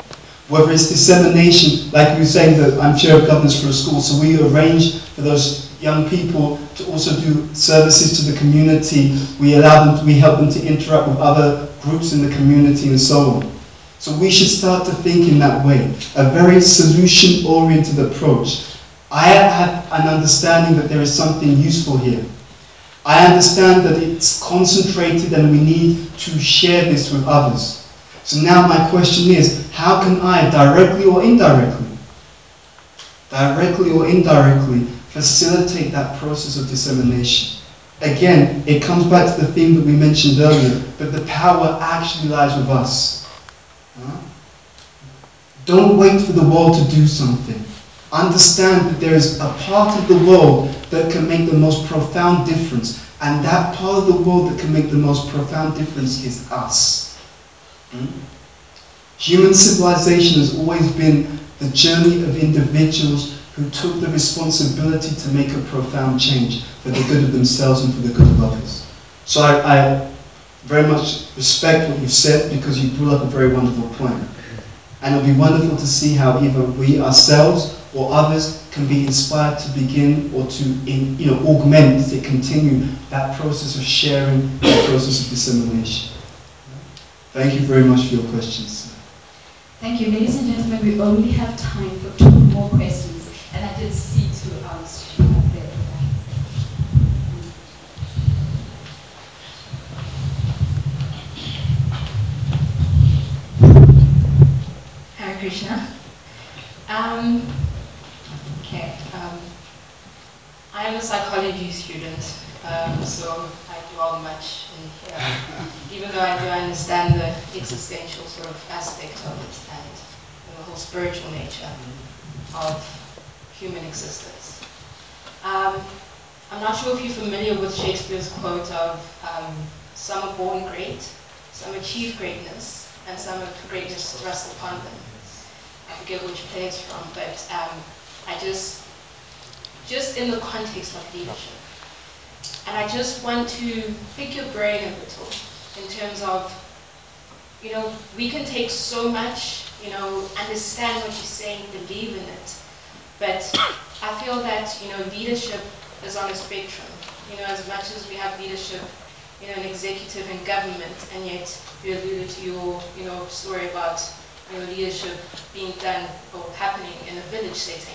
whether it's dissemination, like we were saying that I'm chair of governance for a school, so we arrange for those young people to also do services to the community. We allow them, to, we help them to interact with other groups in the community and so on. So we should start to think in that way, a very solution-oriented approach. I have an understanding that there is something useful here. I understand that it's concentrated and we need to share this with others. So now my question is, how can I, directly or indirectly, directly or indirectly, facilitate that process of dissemination? Again, it comes back to the theme that we mentioned earlier, that the power actually lies with us. Huh? Don't wait for the world to do something. Understand that there is a part of the world that can make the most profound difference, and that part of the world that can make the most profound difference is us. Hmm? Human civilization has always been the journey of individuals who took the responsibility to make a profound change for the good of themselves and for the good of others. So I, I very much respect what you've said, because you brought up a very wonderful point. And it'll be wonderful to see how either we ourselves or others can be inspired to begin or to in, you know, augment, to continue that process of sharing, that process of dissemination. Thank you very much for your questions. Thank you. Ladies and gentlemen, we only have time for two more questions. And I did see two answers up there. Hare Krishna. Um, okay. Um, I am a psychology student, um, so I dwell much in here, even though I do understand the existential sort of aspect of it and the whole spiritual nature of human existence. Um, I'm not sure if you're familiar with Shakespeare's quote of um, some are born great, some achieve greatness, and some have greatness thrust upon them. I forget which play it's from, but um, I just, just in the context of leadership. And I just want to pick your brain a little in terms of, you know, we can take so much, you know, understand what you're saying, believe in it, but I feel that, you know, leadership is on a spectrum. You know, as much as we have leadership, you know, in executive and government, and yet you alluded to your, you know, story about, you know, leadership being done or happening in a village setting.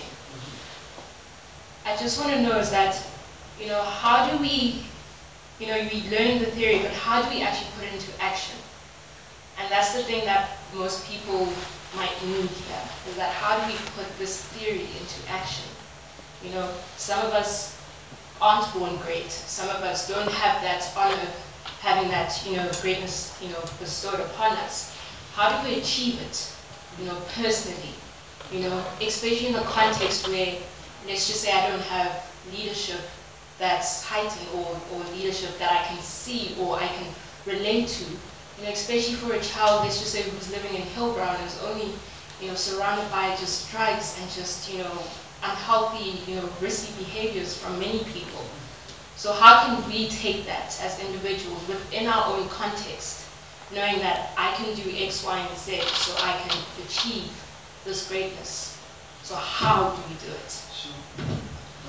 I just want to know is that, you know, how do we, you know, we learn the theory, but how do we actually put it into action? And that's the thing that most people might need here, is that how do we put this theory into action? You know, some of us aren't born great. Some of us don't have that honor, having that, you know, greatness, you know, bestowed upon us. How do we achieve it, you know, personally? You know, especially in a context where, let's just say I don't have leadership that's heightened, or, or leadership that I can see or I can relate to. You know, especially for a child, let's just say, who's living in Hillbrow and is only, you know, surrounded by just drugs and just, you know, unhealthy, you know, risky behaviors from many people. So how can we take that as individuals within our own context, knowing that I can do X, Y, and Z so I can achieve this greatness? So how do we do it? Sure.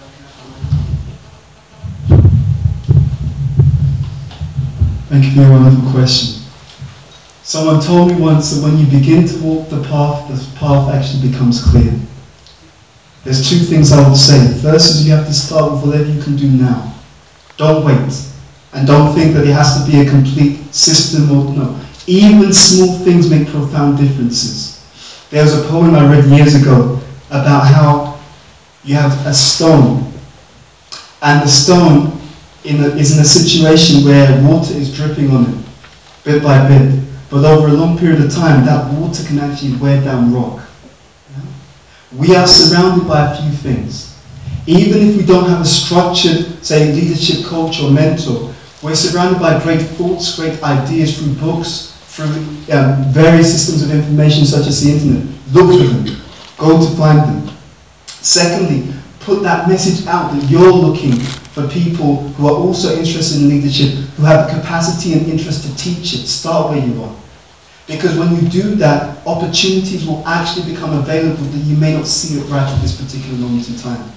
Thank you for your wonderful question. Someone told me once that when you begin to walk the path, the path actually becomes clear. There's two things I would say. First is you have to start with whatever you can do now. Don't wait. And don't think that it has to be a complete system or no. Even small things make profound differences. There was a poem I read years ago about how you have a stone, and the stone in a, is in a situation where water is dripping on it, bit by bit. But over a long period of time, that water can actually wear down rock. Yeah? We are surrounded by a few things. Even if we don't have a structured, say, leadership coach or mentor, we're surrounded by great thoughts, great ideas through books, through um, various systems of information such as the internet. Look for them. Go to find them. Secondly, put that message out that you're looking for people who are also interested in leadership, who have the capacity and interest to teach it. Start where you are. Because when you do that, opportunities will actually become available that you may not see it right at this particular moment in time.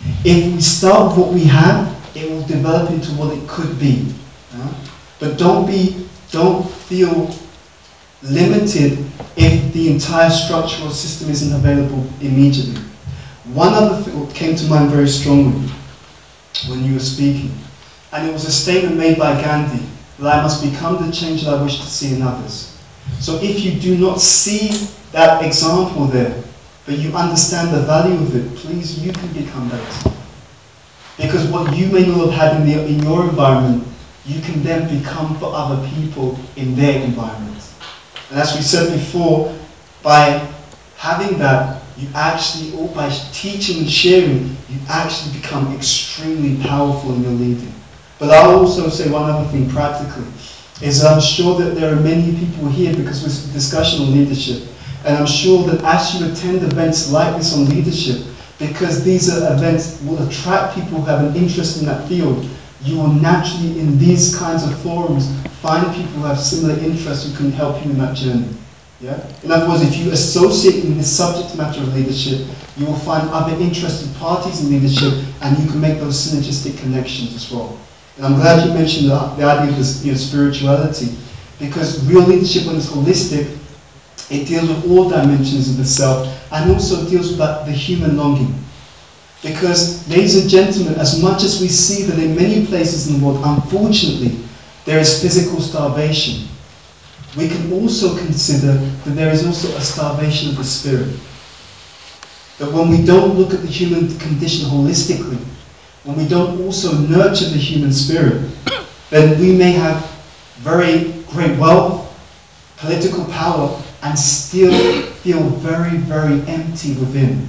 If we start with what we have, it will develop into what it could be. Uh, but don't be, don't feel limited if the entire structural system isn't available immediately. One other thing came to mind very strongly when you were speaking, and it was a statement made by Gandhi, that I must become the change that I wish to see in others. So if you do not see that example there, but you understand the value of it, please, you can become that example. Because what you may not have had in, the, in your environment, you can then become for other people in their environment. And as we said before, by having that, you actually, or by teaching and sharing, you actually become extremely powerful in your leading. But I'll also say one other thing practically, is that I'm sure that there are many people here because we're a discussion on leadership. And I'm sure that as you attend events like this on leadership, because these are events will attract people who have an interest in that field, you will naturally, in these kinds of forums, find people who have similar interests who can help you in that journey. Yeah? In other words, if you associate in this subject matter of leadership, you will find other interested parties in leadership, and you can make those synergistic connections as well. And I'm glad you mentioned the, the idea of this, you know, spirituality, because real leadership, when it's holistic, it deals with all dimensions of the self, and also deals with that, the human longing. Because, ladies and gentlemen, as much as we see that in many places in the world, unfortunately, there is physical starvation, we can also consider that there is also a starvation of the spirit. That when we don't look at the human condition holistically, when we don't also nurture the human spirit, then we may have very great wealth, political power, and still feel very, very empty within.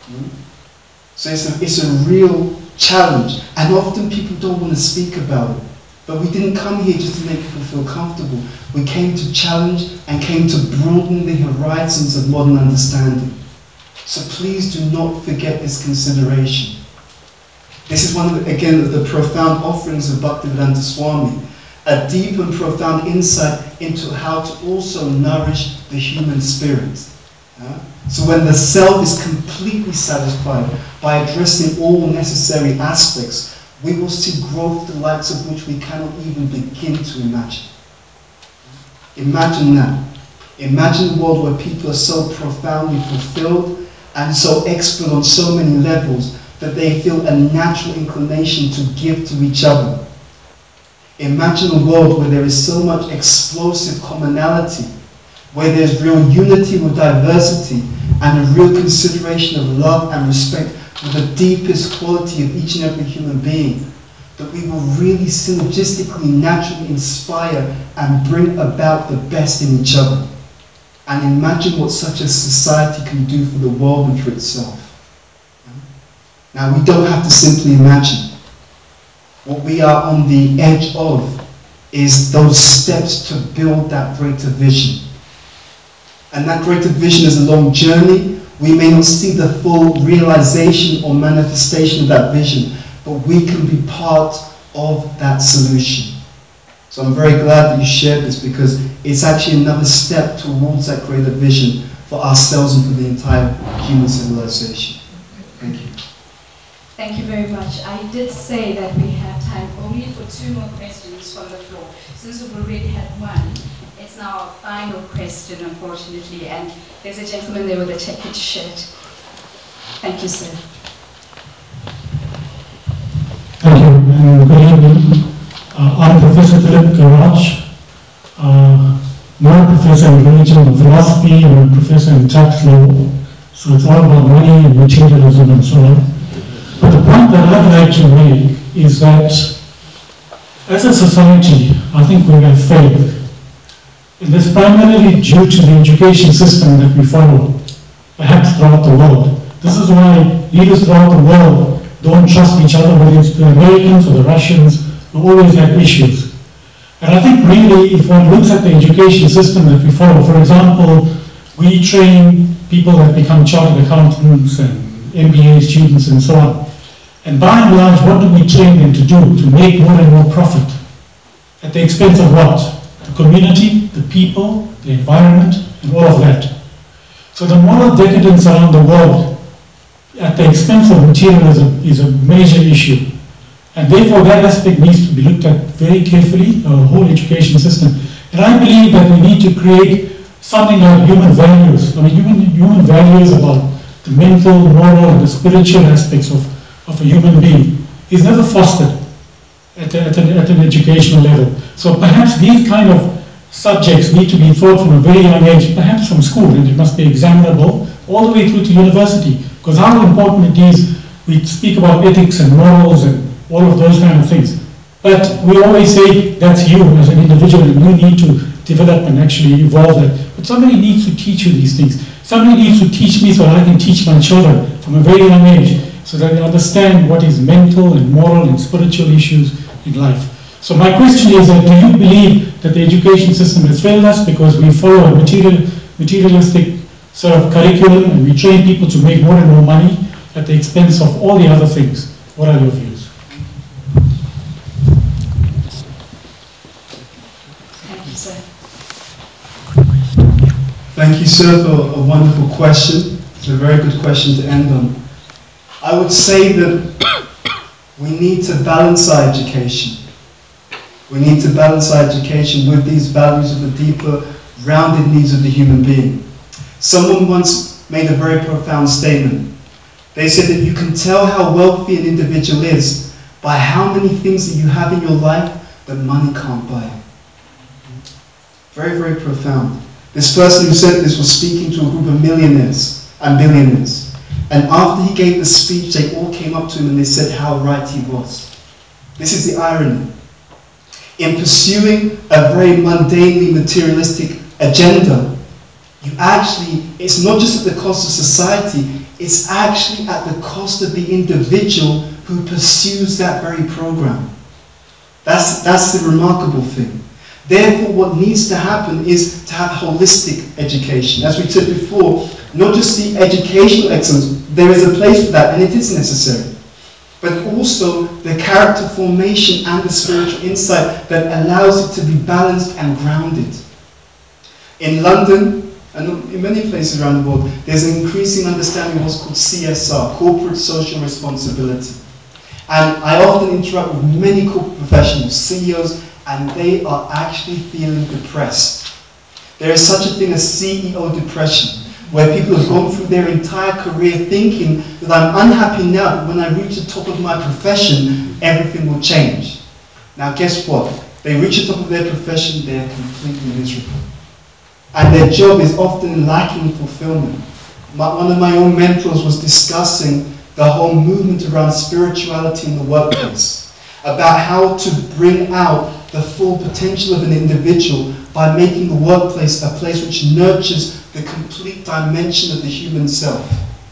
So it's a, it's a real challenge, and often people don't want to speak about it. But we didn't come here just to make people feel comfortable. We came to challenge and came to broaden the horizons of modern understanding. So please do not forget this consideration. This is one of, the, again, the profound offerings of Bhaktivedanta Swami, a deep and profound insight into how to also nourish the human spirit. Uh, so when the self is completely satisfied by addressing all necessary aspects, we will see growth the likes of which we cannot even begin to imagine. Imagine that. Imagine a world where people are so profoundly fulfilled and so expert on so many levels that they feel a natural inclination to give to each other. Imagine a world where there is so much explosive commonality, where there's real unity with diversity and a real consideration of love and respect for the deepest quality of each and every human being, that we will really synergistically, naturally inspire and bring about the best in each other. And imagine what such a society can do for the world and for itself. Now, we don't have to simply imagine. What we are on the edge of is those steps to build that greater vision. And that greater vision is a long journey. We may not see the full realization or manifestation of that vision, but we can be part of that solution. So I'm very glad that you shared this, because it's actually another step towards that greater vision for ourselves and for the entire human civilization. Thank you. Thank you very much. I did say that we have time only for two more questions from the floor. Since we've already had one, it's now our final question, unfortunately, and there's a gentleman there with a checkered shirt. Thank you, sir. Thank you, and good evening. Uh, I'm Professor Philip Garage. Uh, I'm a professor in religion and philosophy and a professor in tax law, so it's all about money and materialism and so on. But the point that I'd like to make is that as a society, I think we have failed. And it's primarily due to the education system that we follow, perhaps throughout the world. This is why leaders throughout the world don't trust each other, whether it's the Americans or the Russians, who always have issues. And I think really, if one looks at the education system that we follow, for example, we train people that become chartered accountants and M B A students and so on. And by and large, what do we train them to do? To make more and more profit. At the expense of what? The community, the people, the environment, and all of that. So the moral decadence around the world at the expense of materialism is a major issue. And therefore that aspect needs to be looked at very carefully, our whole education system. And I believe that we need to create something like human values. I mean, human, human values about the mental, moral, and the spiritual aspects of, of a human being is never fostered at, a, at, an, at an educational level. So perhaps these kind of subjects need to be taught from a very young age, perhaps from school, and it must be examinable all the way through to university. Because how important it is, we speak about ethics and morals and all of those kind of things. But we always say that's you as an individual and you need to develop and actually evolve that. But somebody needs to teach you these things. Somebody needs to teach me so that I can teach my children from a very young age so that they understand what is mental and moral and spiritual issues in life. So my question is that do you believe that the education system has failed us because we follow a material, materialistic sort of curriculum and we train people to make more and more money at the expense of all the other things? What are your views? Thank you, sir. Thank you, sir, for a wonderful question. It's a very good question to end on. I would say that we need to balance our education. We need to balance our education with these values of the deeper, rounded needs of the human being. Someone once made a very profound statement. They said that you can tell how wealthy an individual is by how many things that you have in your life that money can't buy. Very, very profound. This person who said this was speaking to a group of millionaires and billionaires. And after he gave the speech, they all came up to him and they said how right he was. This is the irony. In pursuing a very mundanely materialistic agenda, you actually, it's not just at the cost of society, it's actually at the cost of the individual who pursues that very program. That's, that's the remarkable thing. Therefore, what needs to happen is to have holistic education. As we said before, not just the educational excellence, there is a place for that and it is necessary, but also the character formation and the spiritual insight that allows it to be balanced and grounded. In London, and in many places around the world, there's an increasing understanding of what's called C S R, corporate social responsibility. And I often interact with many corporate professionals, C E Os, and they are actually feeling depressed. There is such a thing as C E O depression, where people have gone through their entire career thinking that I'm unhappy now, but when I reach the top of my profession, everything will change. Now guess what? They reach the top of their profession, they're completely miserable. And their job is often lacking fulfillment. My, one of my own mentors was discussing the whole movement around spirituality in the workplace, about how to bring out the full potential of an individual by making the workplace a place which nurtures the complete dimension of the human self.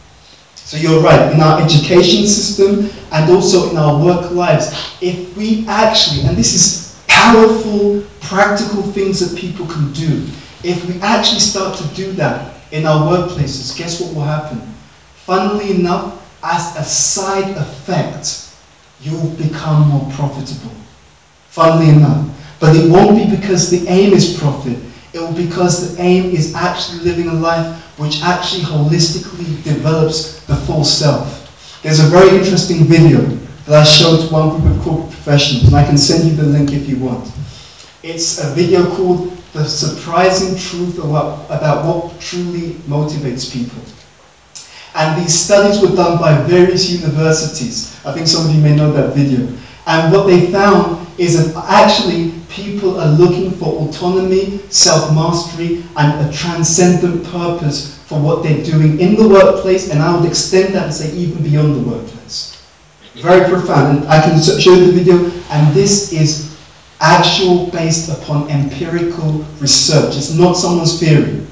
So you're right, in our education system and also in our work lives, if we actually, and this is powerful, practical things that people can do, if we actually start to do that in our workplaces, guess what will happen? Funnily enough, as a side effect, you'll become more profitable. Funnily enough. But it won't be because the aim is profit. It will be because the aim is actually living a life which actually holistically develops the full self. There's a very interesting video that I showed to one group of corporate professionals, and I can send you the link if you want. It's a video called The Surprising Truth about, about What Truly Motivates People. And these studies were done by various universities. I think some of you may know that video. And what they found is that actually people are looking for autonomy, self-mastery, and a transcendent purpose for what they're doing in the workplace, and I would extend that and say even beyond the workplace. Very profound, and I can show you the video, and this is actual based upon empirical research. It's not someone's theory.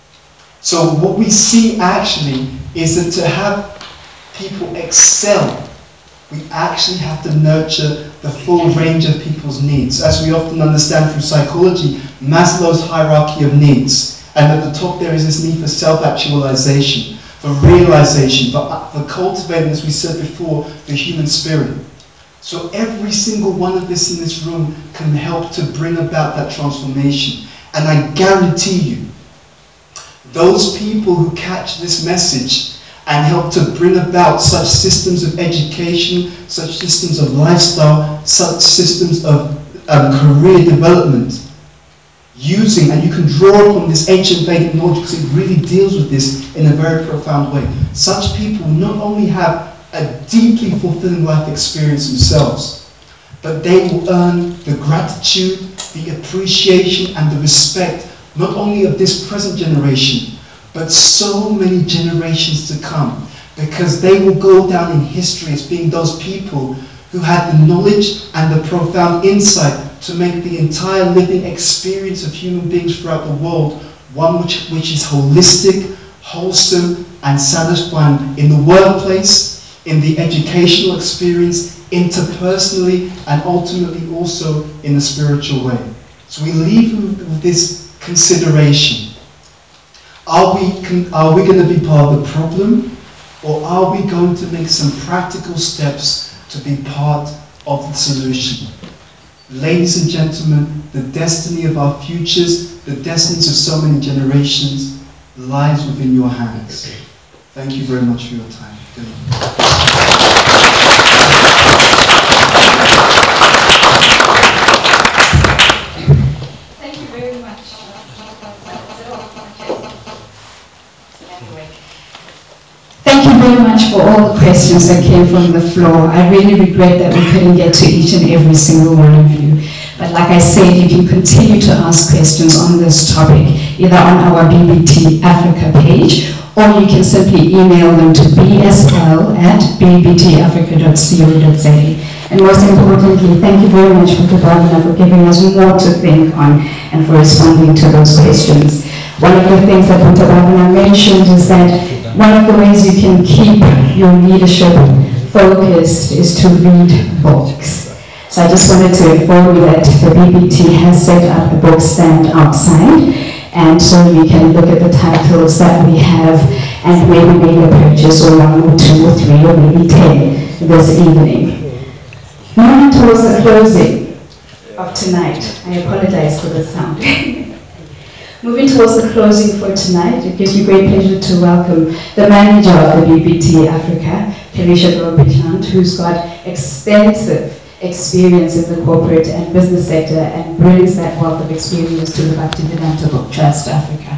So what we see actually is that to have people excel, we actually have to nurture the full range of people's needs. As we often understand through psychology, Maslow's hierarchy of needs. And at the top there is this need for self-actualization, for realization, for, for cultivating, as we said before, the human spirit. So every single one of us in this room can help to bring about that transformation. And I guarantee you, those people who catch this message and help to bring about such systems of education, such systems of lifestyle, such systems of um, career development. Using, and you can draw upon this ancient Vedic knowledge because it really deals with this in a very profound way. Such people not only have a deeply fulfilling life experience themselves, but they will earn the gratitude, the appreciation, and the respect not only of this present generation, but so many generations to come, because they will go down in history as being those people who had the knowledge and the profound insight to make the entire living experience of human beings throughout the world one which, which is holistic, wholesome, and satisfying in the workplace, in the educational experience, interpersonally, and ultimately also in the spiritual way. So we leave with this consideration. Are we, are we going to be part of the problem, or are we going to make some practical steps to be part of the solution? Ladies and gentlemen, the destiny of our futures, the destinies of so many generations, lies within your hands. Thank you very much for your time. Good evening. Thank you very much. Anyway. Thank you very much for all the questions that came from the floor. I really regret that we couldn't get to each and every single one of you. But like I said, you can continue to ask questions on this topic, either on our B B T Africa page, or you can simply email them to b s l at b b t africa dot co dot z a. And most importantly, thank you very much, Doctor Bhavana, for giving us more to think on and for responding to those questions. One of the things that Doctor Bhavana mentioned is that one of the ways you can keep your leadership focused is to read books. So I just wanted to inform you that the B B T has set up a book stand outside, and so you can look at the titles that we have and maybe make a purchase, or one or two or three or maybe ten this evening. Moving towards the closing of tonight, I apologize for the sound. Moving towards the closing for tonight, it gives me great pleasure to welcome the manager of the B B T Africa, Karisha Gopichan, who's got extensive experience in the corporate and business sector and brings that wealth of experience to the Bhaktivedanta Book Trust Africa.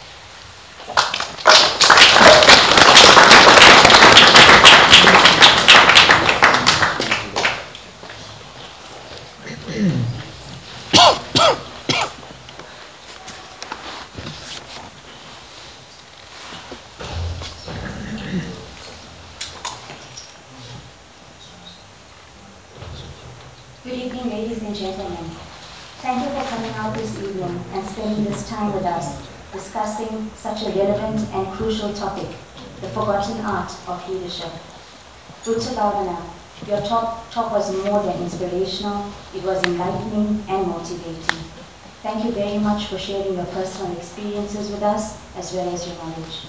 Good evening, ladies and gentlemen. Thank you for coming out this evening and spending this time with us, discussing such a relevant and crucial topic, the forgotten art of leadership. Doctor Bhavana, your talk, talk was more than inspirational, it was enlightening and motivating. Thank you very much for sharing your personal experiences with us, as well as your knowledge.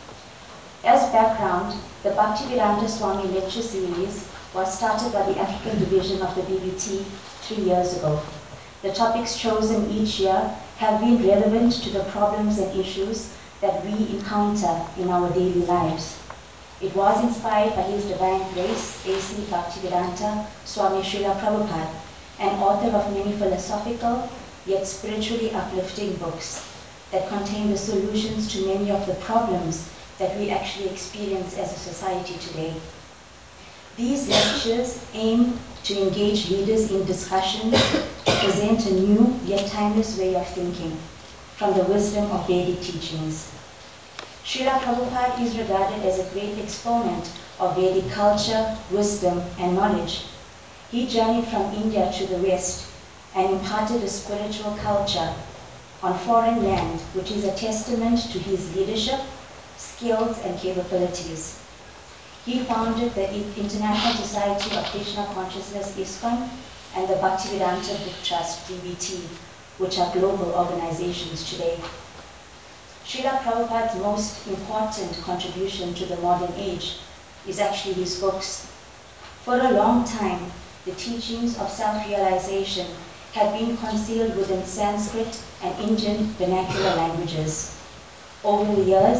As background, the Bhaktivedanta Swami lecture series was started by the African division of the B B T three years ago. The topics chosen each year have been relevant to the problems and issues that we encounter in our daily lives. It was inspired by His Divine Grace, A C Bhaktivedanta Swami Srila Prabhupada, an author of many philosophical yet spiritually uplifting books that contain the solutions to many of the problems that we actually experience as a society today. These lectures aim to engage leaders in discussions to present a new yet timeless way of thinking from the wisdom of Vedic teachings. Srila Prabhupada is regarded as a great exponent of Vedic culture, wisdom, and knowledge. He journeyed from India to the West and imparted a spiritual culture on foreign land, which is a testament to his leadership, skills, and capabilities. He founded the International Society of Krishna Consciousness, ISKCON, and the Bhaktivedanta Book Trust, B B T, which are global organizations today. Srila Prabhupada's most important contribution to the modern age is actually his books. For a long time, the teachings of self-realization have been concealed within Sanskrit and Indian vernacular languages. Over the years,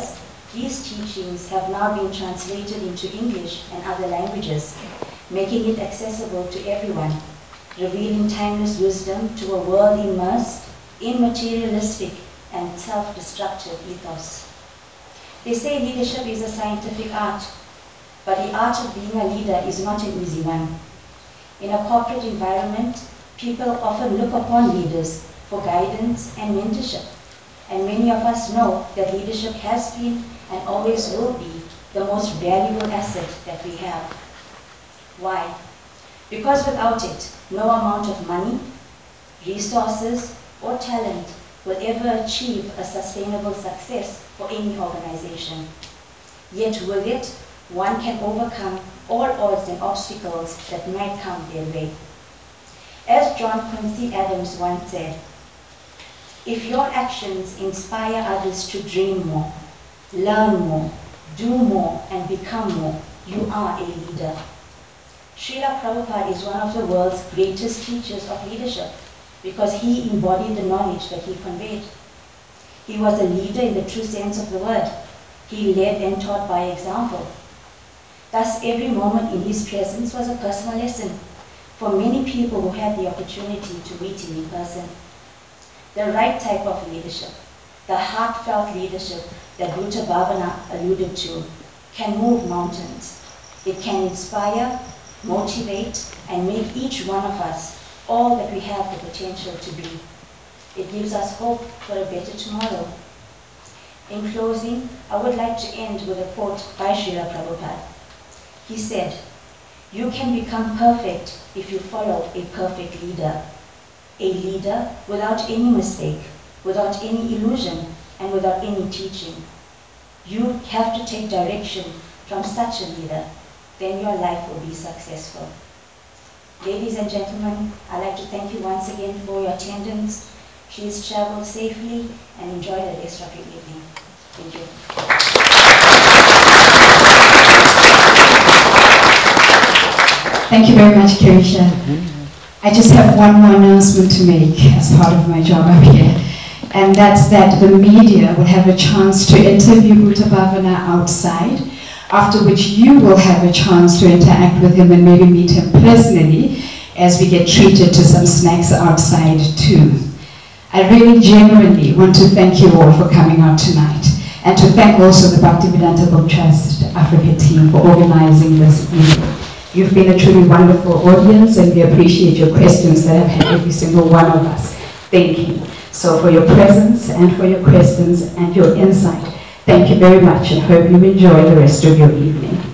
These teachings have now been translated into English and other languages, making it accessible to everyone, revealing timeless wisdom to a world immersed in materialistic and self-destructive ethos. They say leadership is a scientific art, but the art of being a leader is not an easy one. In a corporate environment, people often look upon leaders for guidance and mentorship, and many of us know that leadership has been and always will be the most valuable asset that we have. Why? Because without it, no amount of money, resources, or talent will ever achieve a sustainable success for any organization. Yet with it, one can overcome all odds and obstacles that might come their way. As John Quincy Adams once said, if your actions inspire others to dream more, learn more, do more, and become more, you are a leader. Srila Prabhupada is one of the world's greatest teachers of leadership because he embodied the knowledge that he conveyed. He was a leader in the true sense of the word. He led and taught by example. Thus, every moment in his presence was a personal lesson for many people who had the opportunity to meet him in person. The right type of leadership, the heartfelt leadership that Bhuta Bhavana alluded to, can move mountains. It can inspire, motivate, and make each one of us all that we have the potential to be. It gives us hope for a better tomorrow. In closing, I would like to end with a quote by Srila Prabhupada. He said, "You can become perfect if you follow a perfect leader. A leader without any mistake, without any illusion, and without any teaching. You have to take direction from such a leader. Then your life will be successful." Ladies and gentlemen, I'd like to thank you once again for your attendance. Please travel safely and enjoy the rest of your evening. Thank you. Thank you very much, Kirisha. I just have one more announcement to make as part of my job up here, and that's that the media will have a chance to interview Bhuta Bhavana outside, after which you will have a chance to interact with him and maybe meet him personally as we get treated to some snacks outside too. I really genuinely want to thank you all for coming out tonight, and to thank also the Bhaktivedanta Book Trust Africa team for organizing this evening. You've been a truly wonderful audience, and we appreciate your questions that have had every single one of us. Thank you. So for your presence and for your questions and your insight, thank you very much, and hope you enjoy the rest of your evening.